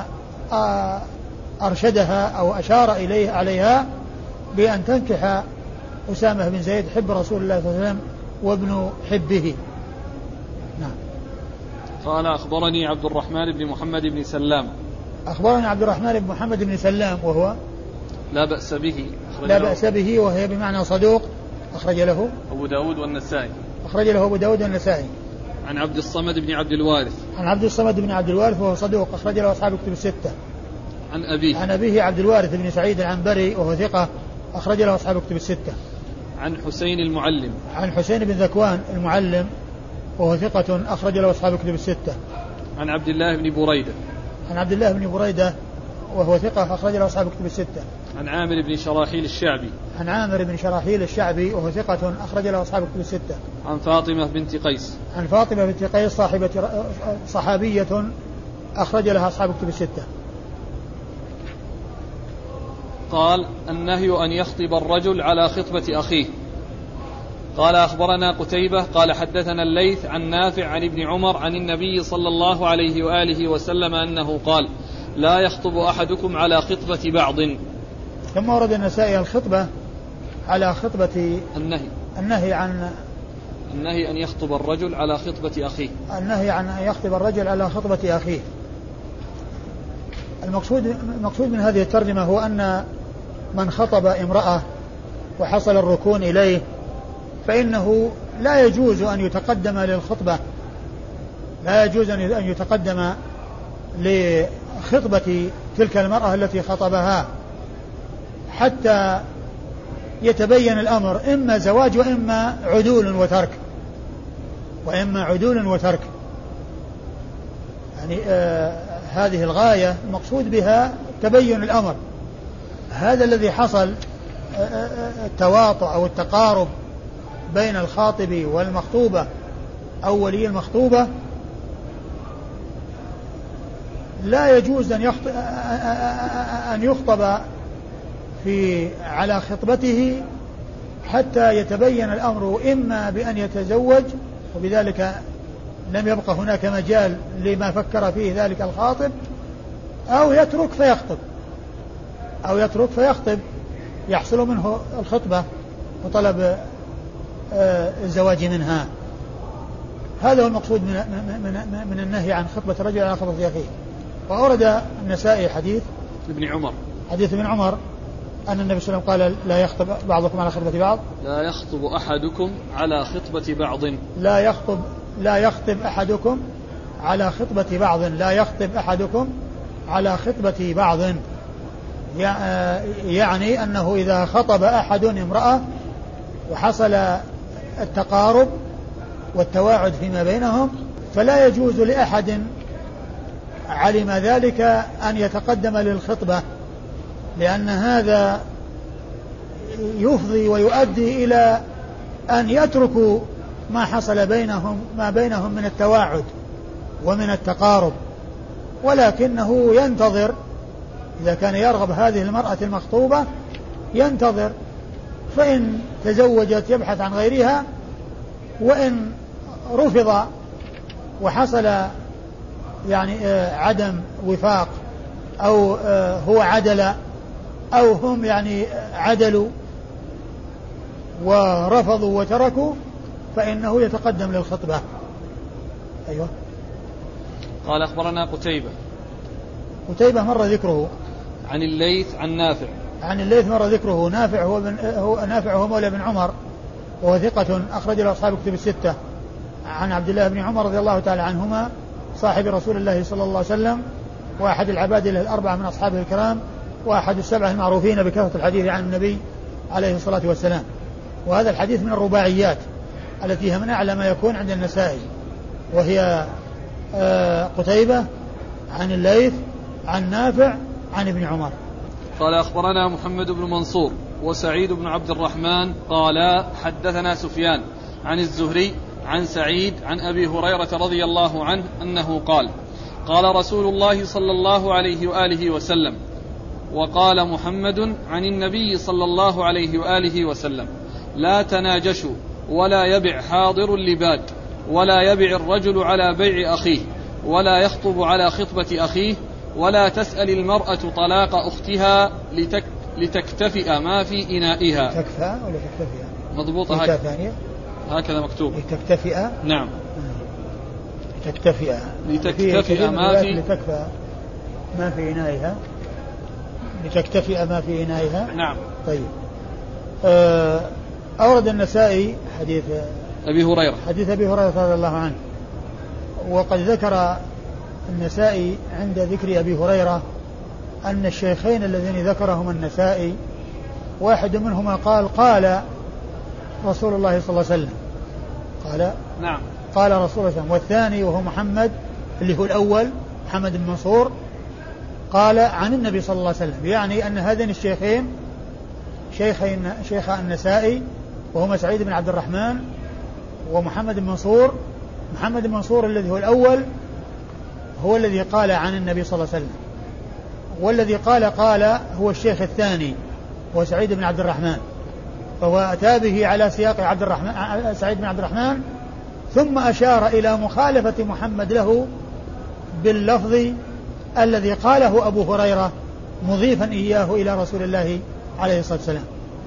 أرشدها أو أشار إليه عليها بأن تنكح أسامة بن زيد حب رسول الله صلى الله عليه وسلم وابن حبه. نعم. قال: أخبرني عبد الرحمن بن محمد بن سلام. أخبرني عبد الرحمن بن محمد بن سلام وهو لا بأس به لا بأس به وهي بمعنى صدوق، أخرج له أبو داود والنسائي أخرج له أبو داود والنسائي. عن عبد الصمد بن عبد الوارث عن عبد الصمد بن عبد الوارث وهو صدوق، أخرج له أصحاب الكتب الستة. عن أبيه عن أبيه عبد الوارث بن سعيد العنبري وهو ثقة، أخرج له أصحاب الكتب الستة. عن حسين المعلم عن حسين بن ذكوان المعلم وهو ثقة، أخرج له أصحاب الكتب الستة. عن عبد الله بن بريدة عن عبد الله بن بريدة وهو ثقة، أخرج له أصحاب الكتب الستة. عن عامر بن شراحيل الشعبي عن عامر بن شراحيل الشعبي وهو ثقة، أخرج له أصحاب الكتب الستة. عن فاطمة بنت قيس عن فاطمة بنت قيس صاحبة صحابية، أخرج لها أصحاب الكتب الستة. قال: النهي أن يخطب الرجل على خطبة أخيه. قال: أخبرنا قتيبة قال حدثنا الليث عن نافع عن ابن عمر عن النبي صلى الله عليه وآله وسلم أنه قال: لا يخطب أحدكم على خطبة بعض. ثم ورد النسائي الخطبة على خطبة النهي النهي عن النهي أن يخطب الرجل على خطبة أخيه النهي عن أن يخطب الرجل على خطبة أخيه. المقصود المقصود من هذه الترجمة هو أن من خطب امرأة وحصل الركون إليه فإنه لا يجوز أن يتقدم للخطبة لا يجوز أن يتقدم لخطبة تلك المرأة التي خطبها حتى يتبين الأمر، إما زواج وإما عدول وترك وإما عدول وترك يعني آه هذه الغاية المقصود بها تبين الأمر. هذا الذي حصل التواطؤ أو التقارب بين الخاطب والمخطوبة أو ولي المخطوبة، لا يجوز أن يخطب, أن يخطب في على خطبته حتى يتبين الأمر، إما بأن يتزوج وبذلك لم يبقى هناك مجال لما فكر فيه ذلك الخاطب، أو يترك فيخطب أو يترك فيخطب يحصل منه الخطبة وطلب الزواج منها. هذا هو المقصود من, من, من النهي عن خطبة الرجل على خطبة أخيه. وأورد النسائي حديث ابن عمر حديث ابن عمر أن النبي صلى الله عليه وسلم قال لا يخطب بعضكم على خطبة بعض. لا يخطب أحدكم على خطبة بعض. لا يخطب لا يخطب أحدكم على خطبة بعض. لا يخطب أحدكم على خطبة بعض. يعني أنه إذا خطب أحد امرأة وحصل التقارب والتواعد فيما بينهم فلا يجوز لأحد علم ذلك أن يتقدم للخطبة، لأن هذا يفضي ويؤدي إلى أن يتركوا ما حصل بينهم ما بينهم من التواعد ومن التقارب، ولكنه ينتظر إذا كان يرغب هذه المرأة المخطوبة ينتظر، فإن تزوجت يبحث عن غيرها، وإن رفض وحصل يعني عدم وفاق أو هو عدل أو هم يعني عدلوا ورفضوا وتركوا فإنه يتقدم للخطبة. أيوة. قال أخبرنا قتيبة. قتيبة مر ذكره. عن الليث عن نافع. عن الليث مر ذكره. نافع هو, بن هو نافع هو مولى بن عمر وهو ثقة أخرج له أصحاب كتب الستة. عن عبد الله بن عمر رضي الله تعالى عنهما صاحب رسول الله صلى الله عليه وسلم وأحد العباد الأربعة من أصحابه الكرام وأحد السبعة المعروفين بكثرة الحديث عن النبي عليه الصلاة والسلام. وهذا الحديث من الرباعيات التي هي من أعلى ما يكون عند النسائي، وهي قتيبة عن الليث عن نافع عن ابن عمر. قال أخبرنا محمد بن منصور وسعيد بن عبد الرحمن قال حدثنا سفيان عن الزهري عن سعيد عن أبي هريرة رضي الله عنه أنه قال قال رسول الله صلى الله عليه وآله وسلم وقال محمد عن النبي صلى الله عليه وآله وسلم لا تناجشوا ولا يبع حاضر لباد ولا يبع الرجل على بيع أخيه ولا يخطب على خطبة أخيه ولا تسأل المرأة طلاق أختها لتك لتكتفئ ما في إنائها. تكفى ولا تكتفئ؟ مضبوطة هكذا هكذا مكتوب. لتكتفئ. نعم. لتكتفئ. لتكتفئ ما في لتكفى ما في إنائها. لتكتفئ ما في إنائها. نعم. طيب. أورد النسائي حديث أبي هريرة حديث أبي هريرة رضي الله عنه، وقد ذكر النسائي عند ذكر أبي هريرة أن الشيخين الذين ذكرهما النسائي واحد منهما قال قال رسول الله صلى الله عليه وسلم قال نعم قال رسول الله صلى الله عليه وسلم، والثاني وهو محمد اللي هو الأول محمد بن منصور قال عن النبي صلى الله عليه وسلم، يعني أن هذين الشيخين شيخين شيخ النسائي وهما سعيد بن عبد الرحمن ومحمد بن منصور. محمد بن منصور الذي هو الأول هو الذي قال عن النبي صلى الله عليه وسلم، والذي قال قال هو الشيخ الثاني هو سعيد بن عبد الرحمن، فهو أتى به على سياق عبد الرحمن سعيد بن عبد الرحمن ثم أشار إلى مخالفة محمد له باللفظ الذي قاله أبو هريرة مضيفا إياه إلى رسول الله عليه الصلاة والسلام.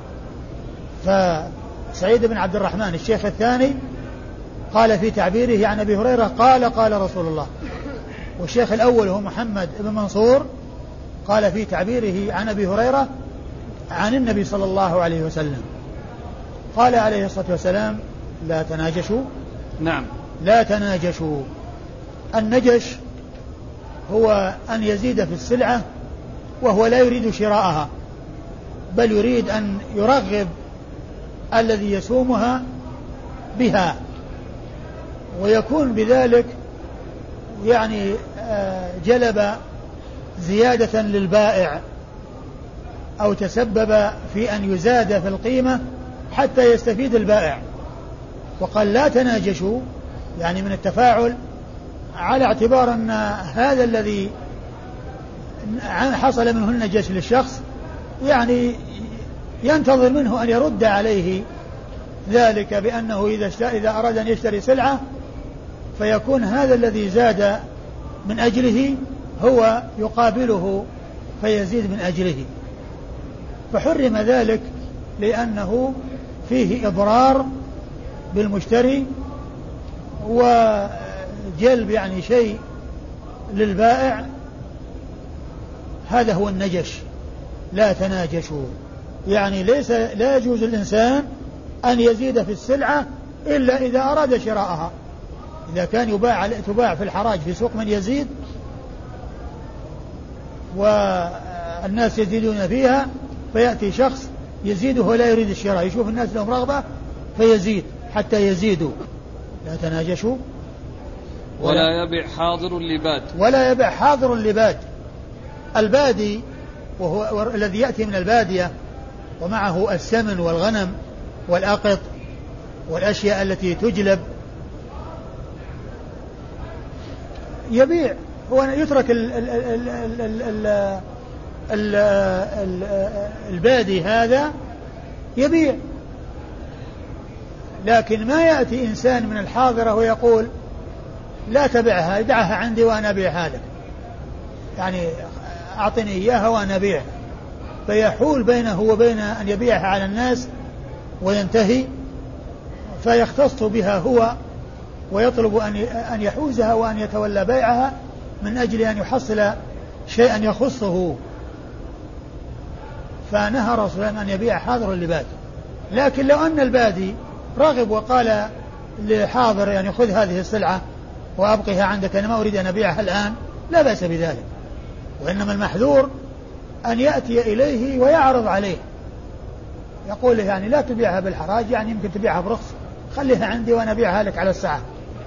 فسعيد بن عبد الرحمن الشيخ الثاني قال في تعبيره عن أبي هريرة قال قال رسول الله، والشيخ الأول هو محمد بن منصور قال في تعبيره عن أبي هريرة عن النبي صلى الله عليه وسلم. قال عليه الصلاة والسلام لا تناجشوا. نعم. لا تناجشوا. النجش هو أن يزيد في السلعة وهو لا يريد شراءها، بل يريد أن يرغب الذي يسومها بها، ويكون بذلك يعني جلب زيادة للبائع أو تسبب في أن يزاد في القيمة حتى يستفيد البائع. وقال لا تناجشوا يعني من التفاعل على اعتبار أن هذا الذي حصل منه النجش للشخص يعني ينتظر منه أن يرد عليه ذلك بأنه إذا إذا أراد أن يشتري سلعة فيكون هذا الذي زاد من أجله هو يقابله فيزيد من أجله، فحرم ذلك لأنه فيه إضرار بالمشتري وجلب يعني شيء للبائع. هذا هو النجش. لا تناجشوا يعني ليس لا يجوز الإنسان أن يزيد في السلعة إلا إذا أراد شراءها. إذا كان يباع تباع في الحراج في سوق من يزيد والناس يزيدون فيها، فيأتي شخص يزيده ولا يريد الشراء، يشوف الناس لهم رغبة فيزيد حتى يزيدوا. لا تناجشوا ولا, ولا يبيع حاضر لباد ولا يبيع حاضر لباد. البادي وهو الذي يأتي من البادية ومعه السمن والغنم والأقط والأشياء التي تجلب، يبيع، هو يترك ال ال ال ال ال ال ال البادي هذا يبيع. لكن ما يأتي إنسان من الحاضرة ويقول لا تبعها، دعها عندي وأنا أبيعها لك، يعني أعطني إياها وأنا أبيعها، فيحول بينه وبين أن يبيعها على الناس وينتهي، فيختص بها هو ويطلب أن يحوزها وأن يتولى بيعها من أجل أن يحصل شيئا يخصه. فنهى رسول الله أن يبيع حاضر لباد. لكن لو أن البادي رغب وقال لحاضر يعني خذ هذه السلعة وأبقيها عندك، أنا ما أريد أن أبيعها الآن، لا بأس بذلك. وإنما المحذور أن يأتي إليه ويعرض عليه، يقول له يعني لا تبيعها بالحراج، يعني يمكن تبيعها برخص، خليها عندي وأنا أبيعها لك على الساعة،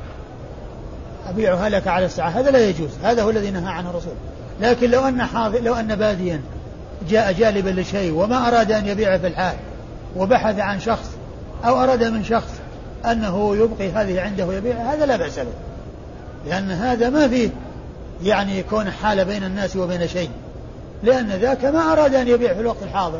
أبيعها لك على الساعة، هذا لا يجوز. هذا هو الذي نهى عنه الرسول. لكن لو أن حاضر لو أن باديا جاء جالبا لشيء وما أراد أن يبيعه في الحال وبحث عن شخص أو أراد من شخص أنه يبقي هذه عنده ويبيعها، هذا لا بأس به، لأن هذا ما فيه يعني يكون حال بين الناس وبين شيء، لأن ذاك ما أراد أن يبيع في الوقت الحاضر.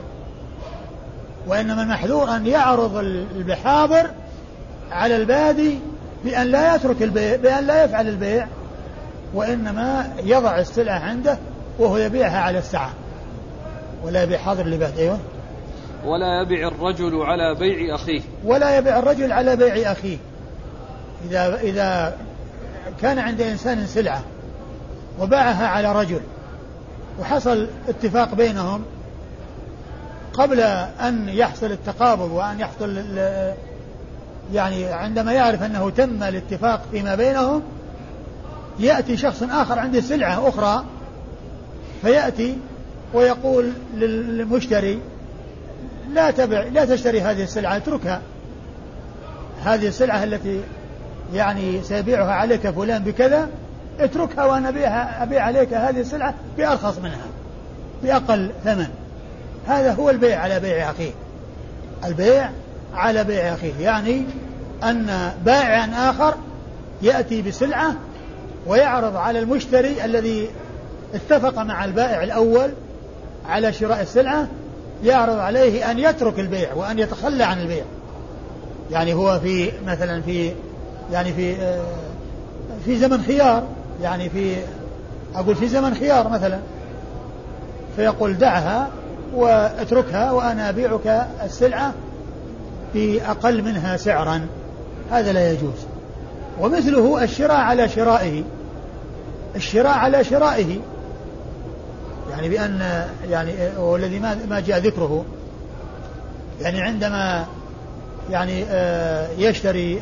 وإنما المحذور أن يعرض الحاضر على البادي بأن لا يترك البيع، بأن لا يفعل البيع، وإنما يضع السلعة عنده وهو يبيعها على الساعة، ولا يبيع حاضر لباد. أيوة. ولا يبيع الرجل على بيع أخيه ولا يبيع الرجل على بيع أخيه. إذا إذا كان عند إنسان سلعة وباعها على رجل وحصل اتفاق بينهم قبل أن يحصل التقابض وأن يحصل يعني عندما يعرف أنه تم الاتفاق فيما بينهم، يأتي شخص آخر عنده سلعة أخرى فيأتي ويقول للمشتري لا تبع لا تشتري هذه السلعة، اتركها، هذه السلعة التي يعني سيبيعها عليك فلان بكذا، اتركها وأنا أبيعها أبيع عليك هذه السلعة بأرخص منها بأقل ثمن. هذا هو البيع على بيع أخيه. البيع على بيع أخيه يعني أن بائعا آخر يأتي بسلعة ويعرض على المشتري الذي اتفق مع البائع الأول على شراء السلعة، يعرض عليه أن يترك البيع وأن يتخلى عن البيع. يعني هو في مثلا في يعني في في زمن خيار، يعني في أقول في زمن خيار مثلا، فيقول دعها واتركها وأنا أبيعك السلعة بأقل منها سعرا، هذا لا يجوز. ومثله الشراء على شرائه، الشراء على شرائه يعني بأن يعني والذي ما ما جاء ذكره، يعني عندما يعني يشتري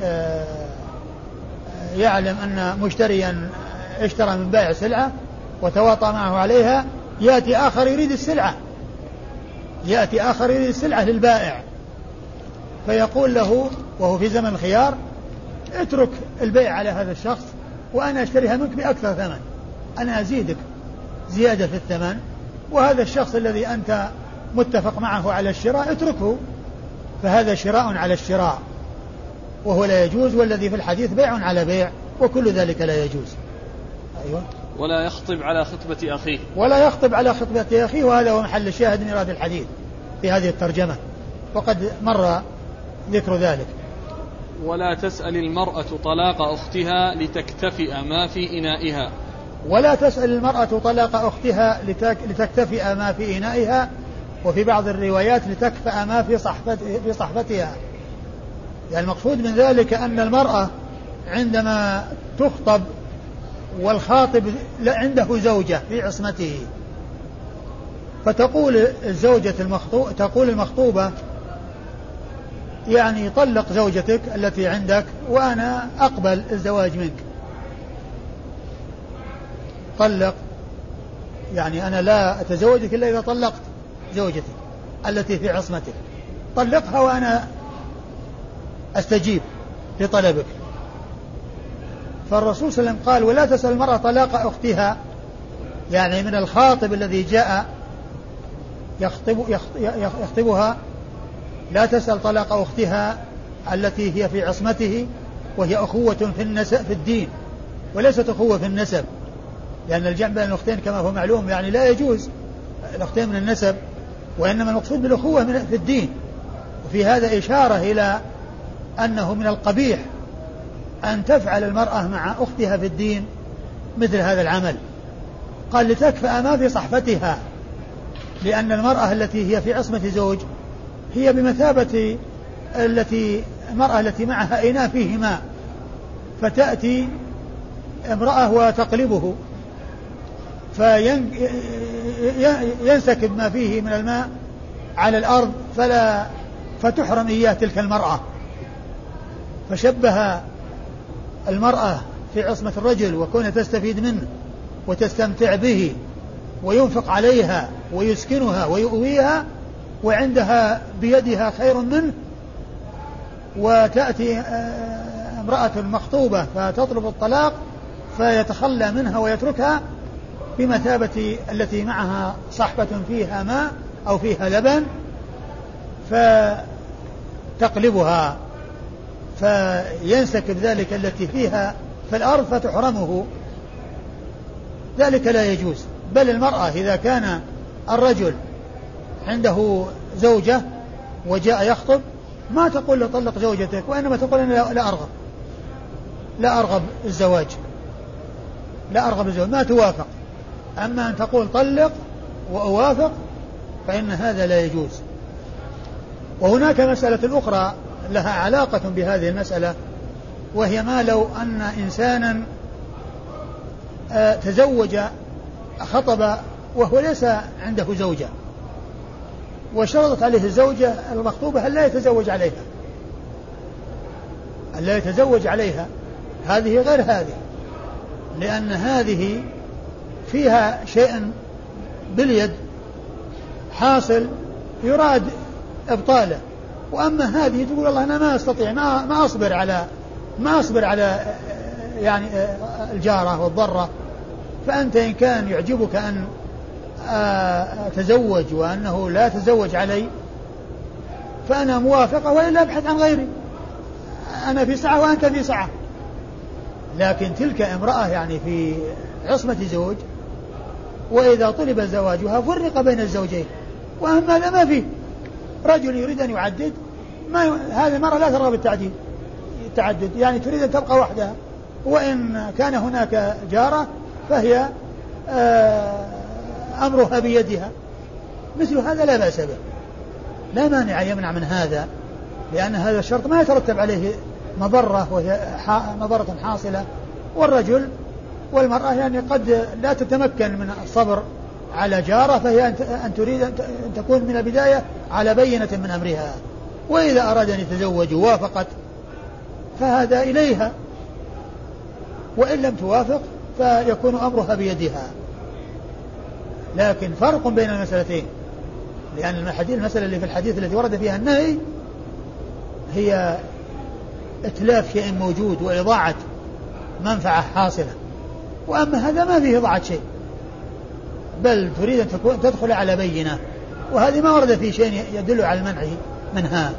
يعلم أن مشتريا اشترى من بائع سلعة وتواطأ معه عليها، يأتي آخر يريد السلعة يأتي آخر يريد السلعة للبائع، فيقول له وهو في زمن الخيار اترك البيع على هذا الشخص وأنا أشتريها منك بأكثر ثمن، أنا أزيدك زيادة في الثمن، وهذا الشخص الذي أنت متفق معه على الشراء اتركه، فهذا شراء على الشراء وهو لا يجوز. والذي في الحديث بيع على بيع وكل ذلك لا يجوز. أيوة. ولا يخطب على خطبة أخيه ولا يخطب على خطبة أخيه، وهذا هو محل الشاهد من هذا الحديث في هذه الترجمة، وقد مر ذكر ذلك. ولا تسأل المرأة طلاق أختها لتكتفئ ما في إنائها ولا تسأل المرأة طلاق أختها لتكتفئ ما في إنائها، وفي بعض الروايات لتكفأ ما في صحفت في صحفتها. يعني المقصود من ذلك أن المرأة عندما تخطب والخاطب عنده زوجة في عصمته، فتقول الزوجة المخطوبة تقول المخطوبة يعني طلق زوجتك التي عندك وأنا أقبل الزواج منك. طلق يعني أنا لا أتزوجك إلا إذا طلقت زوجتي التي في عصمتك، طلقها وأنا أستجيب لطلبك. فالرسول صلى الله عليه وسلم قال ولا تسأل المرأة طلاق أختها، يعني من الخاطب الذي جاء يخطب يخطبها لا تسأل طلاق أختها التي هي في عصمته وهي أخوة في النسب في الدين وليست أخوة في النسب، لأن الجمع بين الأختين كما هو معلوم يعني لا يجوز الأختين من النسب، وإنما المقصود بالأخوة في الدين. وفي هذا إشارة إلى أنه من القبيح أن تفعل المرأة مع أختها في الدين مثل هذا العمل. قال لتكفأ ما في صحفتها، لأن المرأة التي هي في عصمة زوج هي بمثابة التي المرأة التي معها إناء فيه ماء، فتأتي امرأة وتقلبه فينسكب ما فيه من الماء على الأرض فلا فتحرم إياه تلك المرأة. فشبه المرأة في عصمة الرجل وكونها تستفيد منه وتستمتع به وينفق عليها ويسكنها ويؤويها وعندها بيدها خير منه، وتأتي امرأة مخطوبة فتطلب الطلاق فيتخلى منها ويتركها بمثابة التي معها صحبة فيها ماء أو فيها لبن فتقلبها فينسكب ذلك التي فيها في الأرض فتحرمه، ذلك لا يجوز. بل المرأة إذا كان الرجل عنده زوجة وجاء يخطب ما تقول له طلق زوجتك، وإنما تقول أنا لا أرغب لا أرغب الزواج لا أرغب الزواج ما توافق. أما أن تقول طلق وأوافق فإن هذا لا يجوز. وهناك مسألة أخرى لها علاقة بهذه المسألة، وهي ما لو أن إنسانا تزوج خطب وهو ليس عنده زوجة وشرطت عليه الزوجة المخطوبة أن لا يتزوج عليها أن لا يتزوج عليها هذه غير هذه، لأن هذه فيها شيء باليد حاصل يراد إبطاله، وأما هذه تقول الله أنا ما أستطيع ما, ما أصبر على ما أصبر على يعني الجارة والضرة، فأنت إن كان يعجبك أن أتزوج وأنه لا تزوج علي فأنا موافقة، وإلا أبحث عن غيري، أنا في سعة وأنت في سعة. لكن تلك امرأة يعني في عصمة زوج وإذا طلب زواجها فرق بين الزوجين، وأما هذا ما فيه. رجل يريد أن يعدد ما ي... هذه المرأة لا ترغب بالتعديد التعدد، يعني تريد أن تبقى وحدها، وإن كان هناك جارة فهي آه أمرها بيدها، مثل هذا لا بأس به، لا مانع يمنع من هذا، لأن هذا الشرط ما يترتب عليه مضرة وهي مضرة حاصلة. والرجل والمرأة يعني قد لا تتمكن من الصبر على جارة، فهي أن تريد أن تكون من البداية على بينة من أمرها، وإذا أراد أن يتزوج وافقت فهذا إليها، وإن لم توافق فيكون أمرها بيدها. لكن فرق بين المسألتين، لأن الحديث المسألة اللي في الحديث التي ورد فيها النهي هي إتلاف شيء موجود وإضاعة منفعة حاصلة، وأما هذا ما فيه إضاعة شيء، بل تريد أن تكون تدخل على بينة، وهذه ما ورد فيه شيء يدل على المنع منها.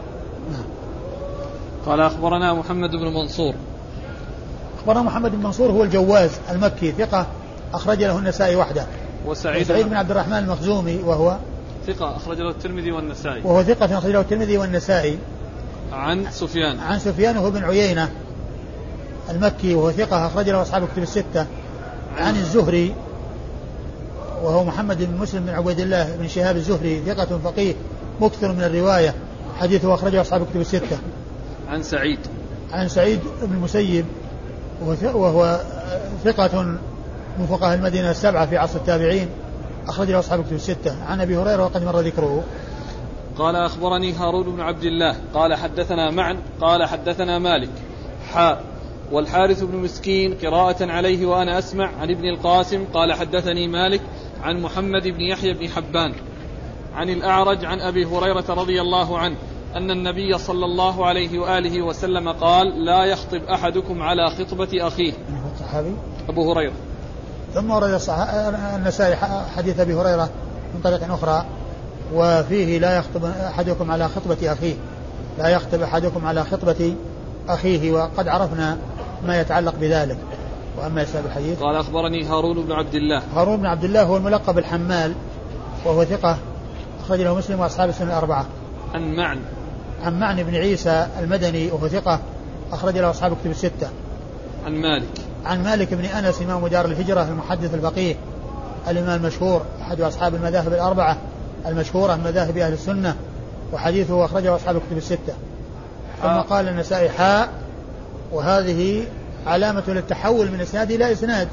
قال أخبرنا محمد بن منصور. أخبرنا محمد بن منصور هو الجواز المكي ثقة أخرج له النسائي وحده. وسعيد, وسعيد بن عبد الرحمن المخزومي وهو ثقة أخرج له الترمذي والنسائي. وهو ثقة أخرج له الترمذي والنسائي. عن سفيان. عن سفيان وهو بن عيينة المكي وهو ثقة أخرج له أصحاب الكتب الستة. عن الزهري وهو محمد بن مسلم بن عبيد الله بن شهاب الزهري ثقة فقيه مكثر من الرواية، حديثه أخرجه أصحاب الكتب الستة. عن سعيد. عن سعيد بن المسيب وهو ثقة من فقهاء المدينة السبعة في عصر التابعين، أخرج له أصحاب الكتب الستة. عن أبي هريرة وقد مر ذكره. قال أخبرني هارون بن عبد الله قال حدثنا معا قال حدثنا مالك حاء والحارث بن مسكين قراءة عليه وأنا أسمع عن ابن القاسم قال حدثني مالك عن محمد بن يحيى بن حبان عن الأعرج عن أبي هريرة رضي الله عنه أن النبي صلى الله عليه وآله وسلم قال لا يخطب أحدكم على خطبة أخيه. أبو هريرة. ثم ورد النسائي حديث أبي هريرة من طريق أخرى وفيه لا يخطب أحدكم على خطبة أخيه لا يخطب أحدكم على خطبة أخيه وقد عرفنا ما يتعلق بذلك. وأما يسأل الحديث قال أخبرني هارون بن عبد الله هارون بن عبد الله هو الملقب الحمال وهو ثقة أخرج له مسلم وأصحاب السنن الأربعة. عن معن عن معن بن عيسى المدني وهو ثقة أخرج له أصحاب الكتب الستة. عن مالك عن مالك بن أنس إمام دار الهجرة المحدث الفقيه الإمام المشهور أحد أصحاب المذاهب الأربعة المشهورة من مذاهب أهل السنة وحديثه أخرجه أصحاب الكتب الستة. ثم آه. قال النسائي حاء وهذه علامة للتحول من إسناد إلى إسناد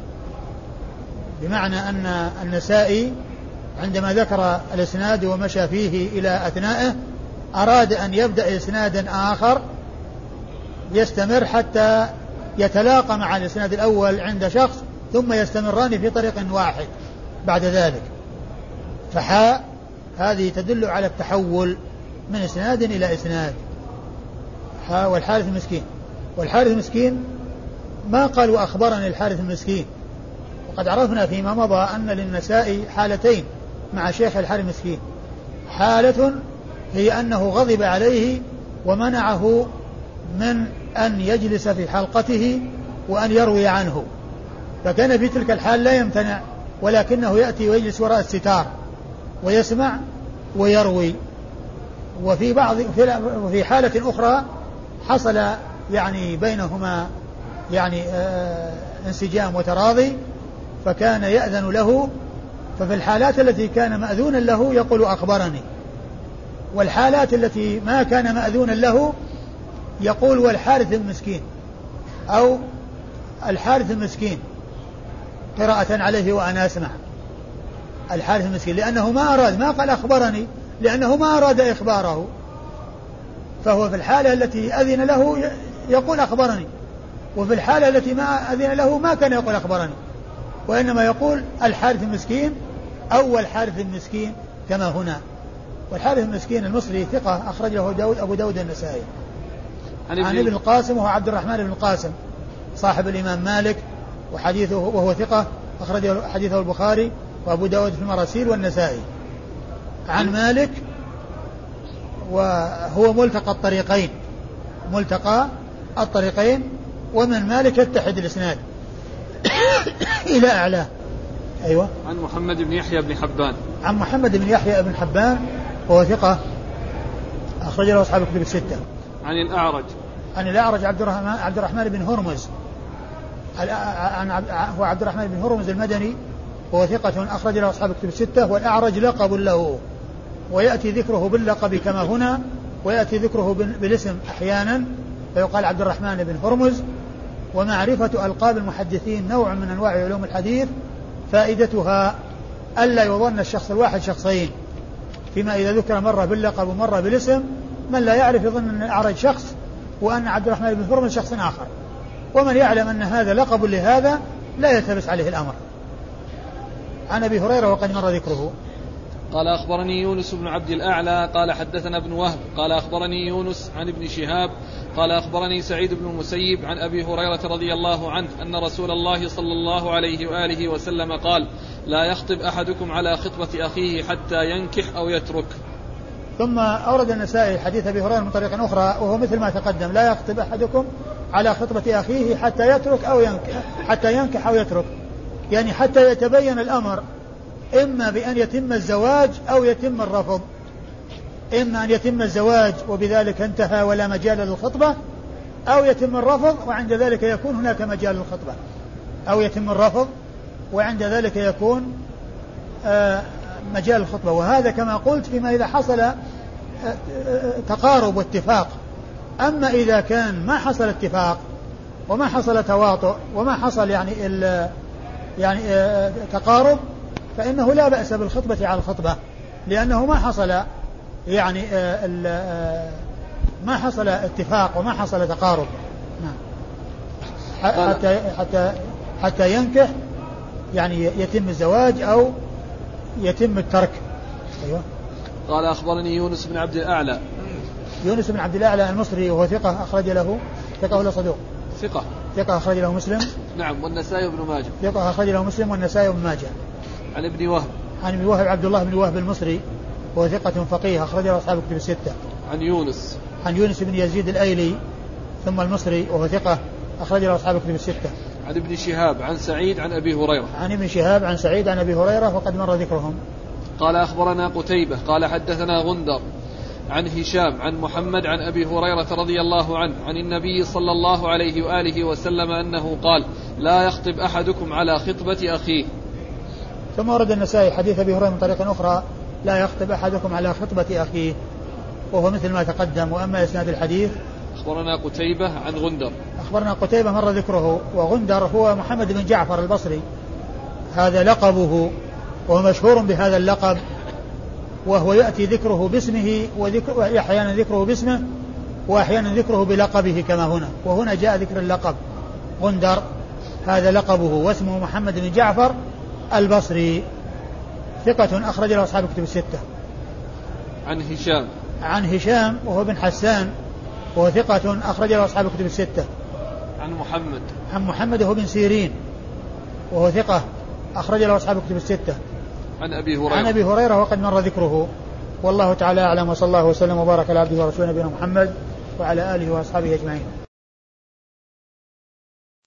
بمعنى أن النسائي عندما ذكر الإسناد ومشى فيه إلى أثنائه أراد أن يبدأ إسنادا آخر يستمر حتى يتلاقى مع الإسناد الأول عند شخص ثم يستمران في طريق واحد بعد ذلك. فحاء هذه تدل على التحول من إسناد إلى إسناد. حاء والحارث المسكين والحارث المسكين ما قالوا أخبرني الحارث المسكين وقد عرفنا فيما مضى أن للنسائي حالتين مع شيخ الحارث المسكين. حالة هي أنه غضب عليه ومنعه من أن يجلس في حلقته وأن يروي عنه فكان في تلك الحال لا يمتنع ولكنه يأتي ويجلس وراء الستار ويسمع ويروي. وفي بعض وفي حالة أخرى حصل يعني بينهما يعني آه انسجام وتراضي فكان يأذن له ففي الحالات التي كان مأذونا له يقول أخبرني والحالات التي ما كان مأذونا له يقول والحارث المسكين أو الحارث المسكين قراءة عليه وأنا أسمع الحارث المسكين لأنه ما أراد ما قال أخبرني لأنه ما أراد إخباره فهو في الحالة التي أذن له يقول أخبرني وفي الحالة التي ما أذن له ما كان يقول أخبرني وإنما يقول الحارث المسكين أو الحارث المسكين كما هنا. والحارث المسكين المصري ثقة أخرجه داود أبو داود النسائي. عن ابن القاسم وهو عبد الرحمن بن القاسم صاحب الإمام مالك وحديثه وهو ثقة أخرجه حديثه البخاري وأبو داود في المراسيل والنسائي. عن مالك وهو ملتقى الطريقين ملتقى الطريقين ومن مالك يتحد الإسناد إلى أعلاه. أيوة. عن محمد بن يحيى بن حبان عن محمد بن يحيى بن حبان وهو ثقة أخرج له أصحاب الكتب الستة. عن الأعرج عن الأعرج عبد الرحمن عبد الرحمن بن هرمز عن هو عبد الرحمن بن هرمز المدني وهو ثقة أخرج له أصحاب الكتب الستة. والأعرج لقب له ويأتي ذكره باللقب كما هنا ويأتي ذكره بالاسم أحيانا فيقال عبد الرحمن بن هرمز. ومعرفة ألقاب المحدثين نوع من أنواع علوم الحديث فائدتها ألا يظن الشخص الواحد شخصين فيما إذا ذكر مرة باللقب ومرة بالاسم من لا يعرف يظن أن الأعرج شخص وأن عبد الرحمن بن هرمز شخص آخر ومن يعلم أن هذا لقب لهذا لا يلتبس عليه الأمر. عن أبي هريرة وقد مر ذكره. قال أخبرني يونس بن عبد الأعلى قال حدثنا ابن وهب قال أخبرني يونس عن ابن شهاب قال أخبرني سعيد بن المسيب عن أبي هريرة رضي الله عنه أن رسول الله صلى الله عليه وآله وسلم قال لا يخطب أحدكم على خطبة أخيه حتى ينكح أو يترك. ثم أورد النسائي حديث أبي هريرة من طريق أخرى وهو مثل ما تقدم لا يخطب أحدكم على خطبة أخيه حتى يترك أو ينكح حتى ينكح أو يترك يعني حتى يتبين الأمر إما بأن يتم الزواج أو يتم الرفض إما أن يتم الزواج وبذلك انتهى ولا مجال للخطبة أو يتم الرفض وعند ذلك يكون هناك مجال للخطبة أو يتم الرفض وعند ذلك يكون آه مجال الخطبة. وهذا كما قلت فيما إذا حصل آه آه تقارب واتفاق. أما إذا كان ما حصل اتفاق وما حصل تواطؤ وما حصل يعني ال يعني آه تقارب فإنه لا بأس بالخطبة على الخطبة، لأنه ما حصل يعني ما حصل اتفاق وما حصل تقارب. حتى حتى حتى ينكح يعني يتم الزواج أو يتم الترك. أيوة. قال أخبرني يونس بن عبد الأعلى. يونس بن عبد الأعلى المصري وهو ثقة أخرج له. ثقة ولا صدوق؟ ثقة. ثقة أخرج له مسلم. نعم والنسائي بن ماجه. ثقة أخرج له مسلم والنسائي بن ماجه. عن ابن وهب. عن ابن وهب عبد الله بن وهب المصري وهو ثقة فقيه أخرج له أصحاب الكتب الستة. عن يونس. عن يونس بن يزيد الأيلي ثم المصري وهو ثقة أخرج له أصحاب الكتب الستة. عن ابن شهاب عن سعيد عن أبي هريرة. عن ابن شهاب عن سعيد عن أبي هريرة وقد مر ذكرهم. قال أخبرنا قتيبة قال حدثنا غندر عن هشام عن محمد عن أبي هريرة رضي الله عنه عن النبي صلى الله عليه وآله وسلم أنه قال لا يخطب أحدكم على خطبة أخيه. ثم ورد النسائي حديث أبي هريرة من طريق أخرى لا يخطب أحدكم على خطبة أخيه وهو مثل ما تقدم. وأما إسناد الحديث أخبرنا قتيبة عن غندر. أخبرنا قتيبة مر ذكره. وغندر هو محمد بن جعفر البصري هذا لقبه وهو مشهور بهذا اللقب وهو يأتي ذكره باسمه وأحيانا ذكره باسمه وأحيانا ذكره بلقبه كما هنا. وهنا جاء ذكر اللقب غندر هذا لقبه واسمه محمد بن جعفر البصري ثقة أخرج له أصحاب الكتب الستة. عن هشام. عن هشام وهو بن حسان وهو ثقة أخرج له أصحاب الكتب الستة. عن محمد. عن محمد وهو بن سيرين وهو ثقة أخرج له أصحاب الكتب الستة. عن أبي هريرة. عن أبي هريرة وقد مر ذكره. والله تعالى أعلم وصلى الله وسلم وبارك على عبده ورسوله نبينا محمد وعلى آله وأصحابه أجمعين.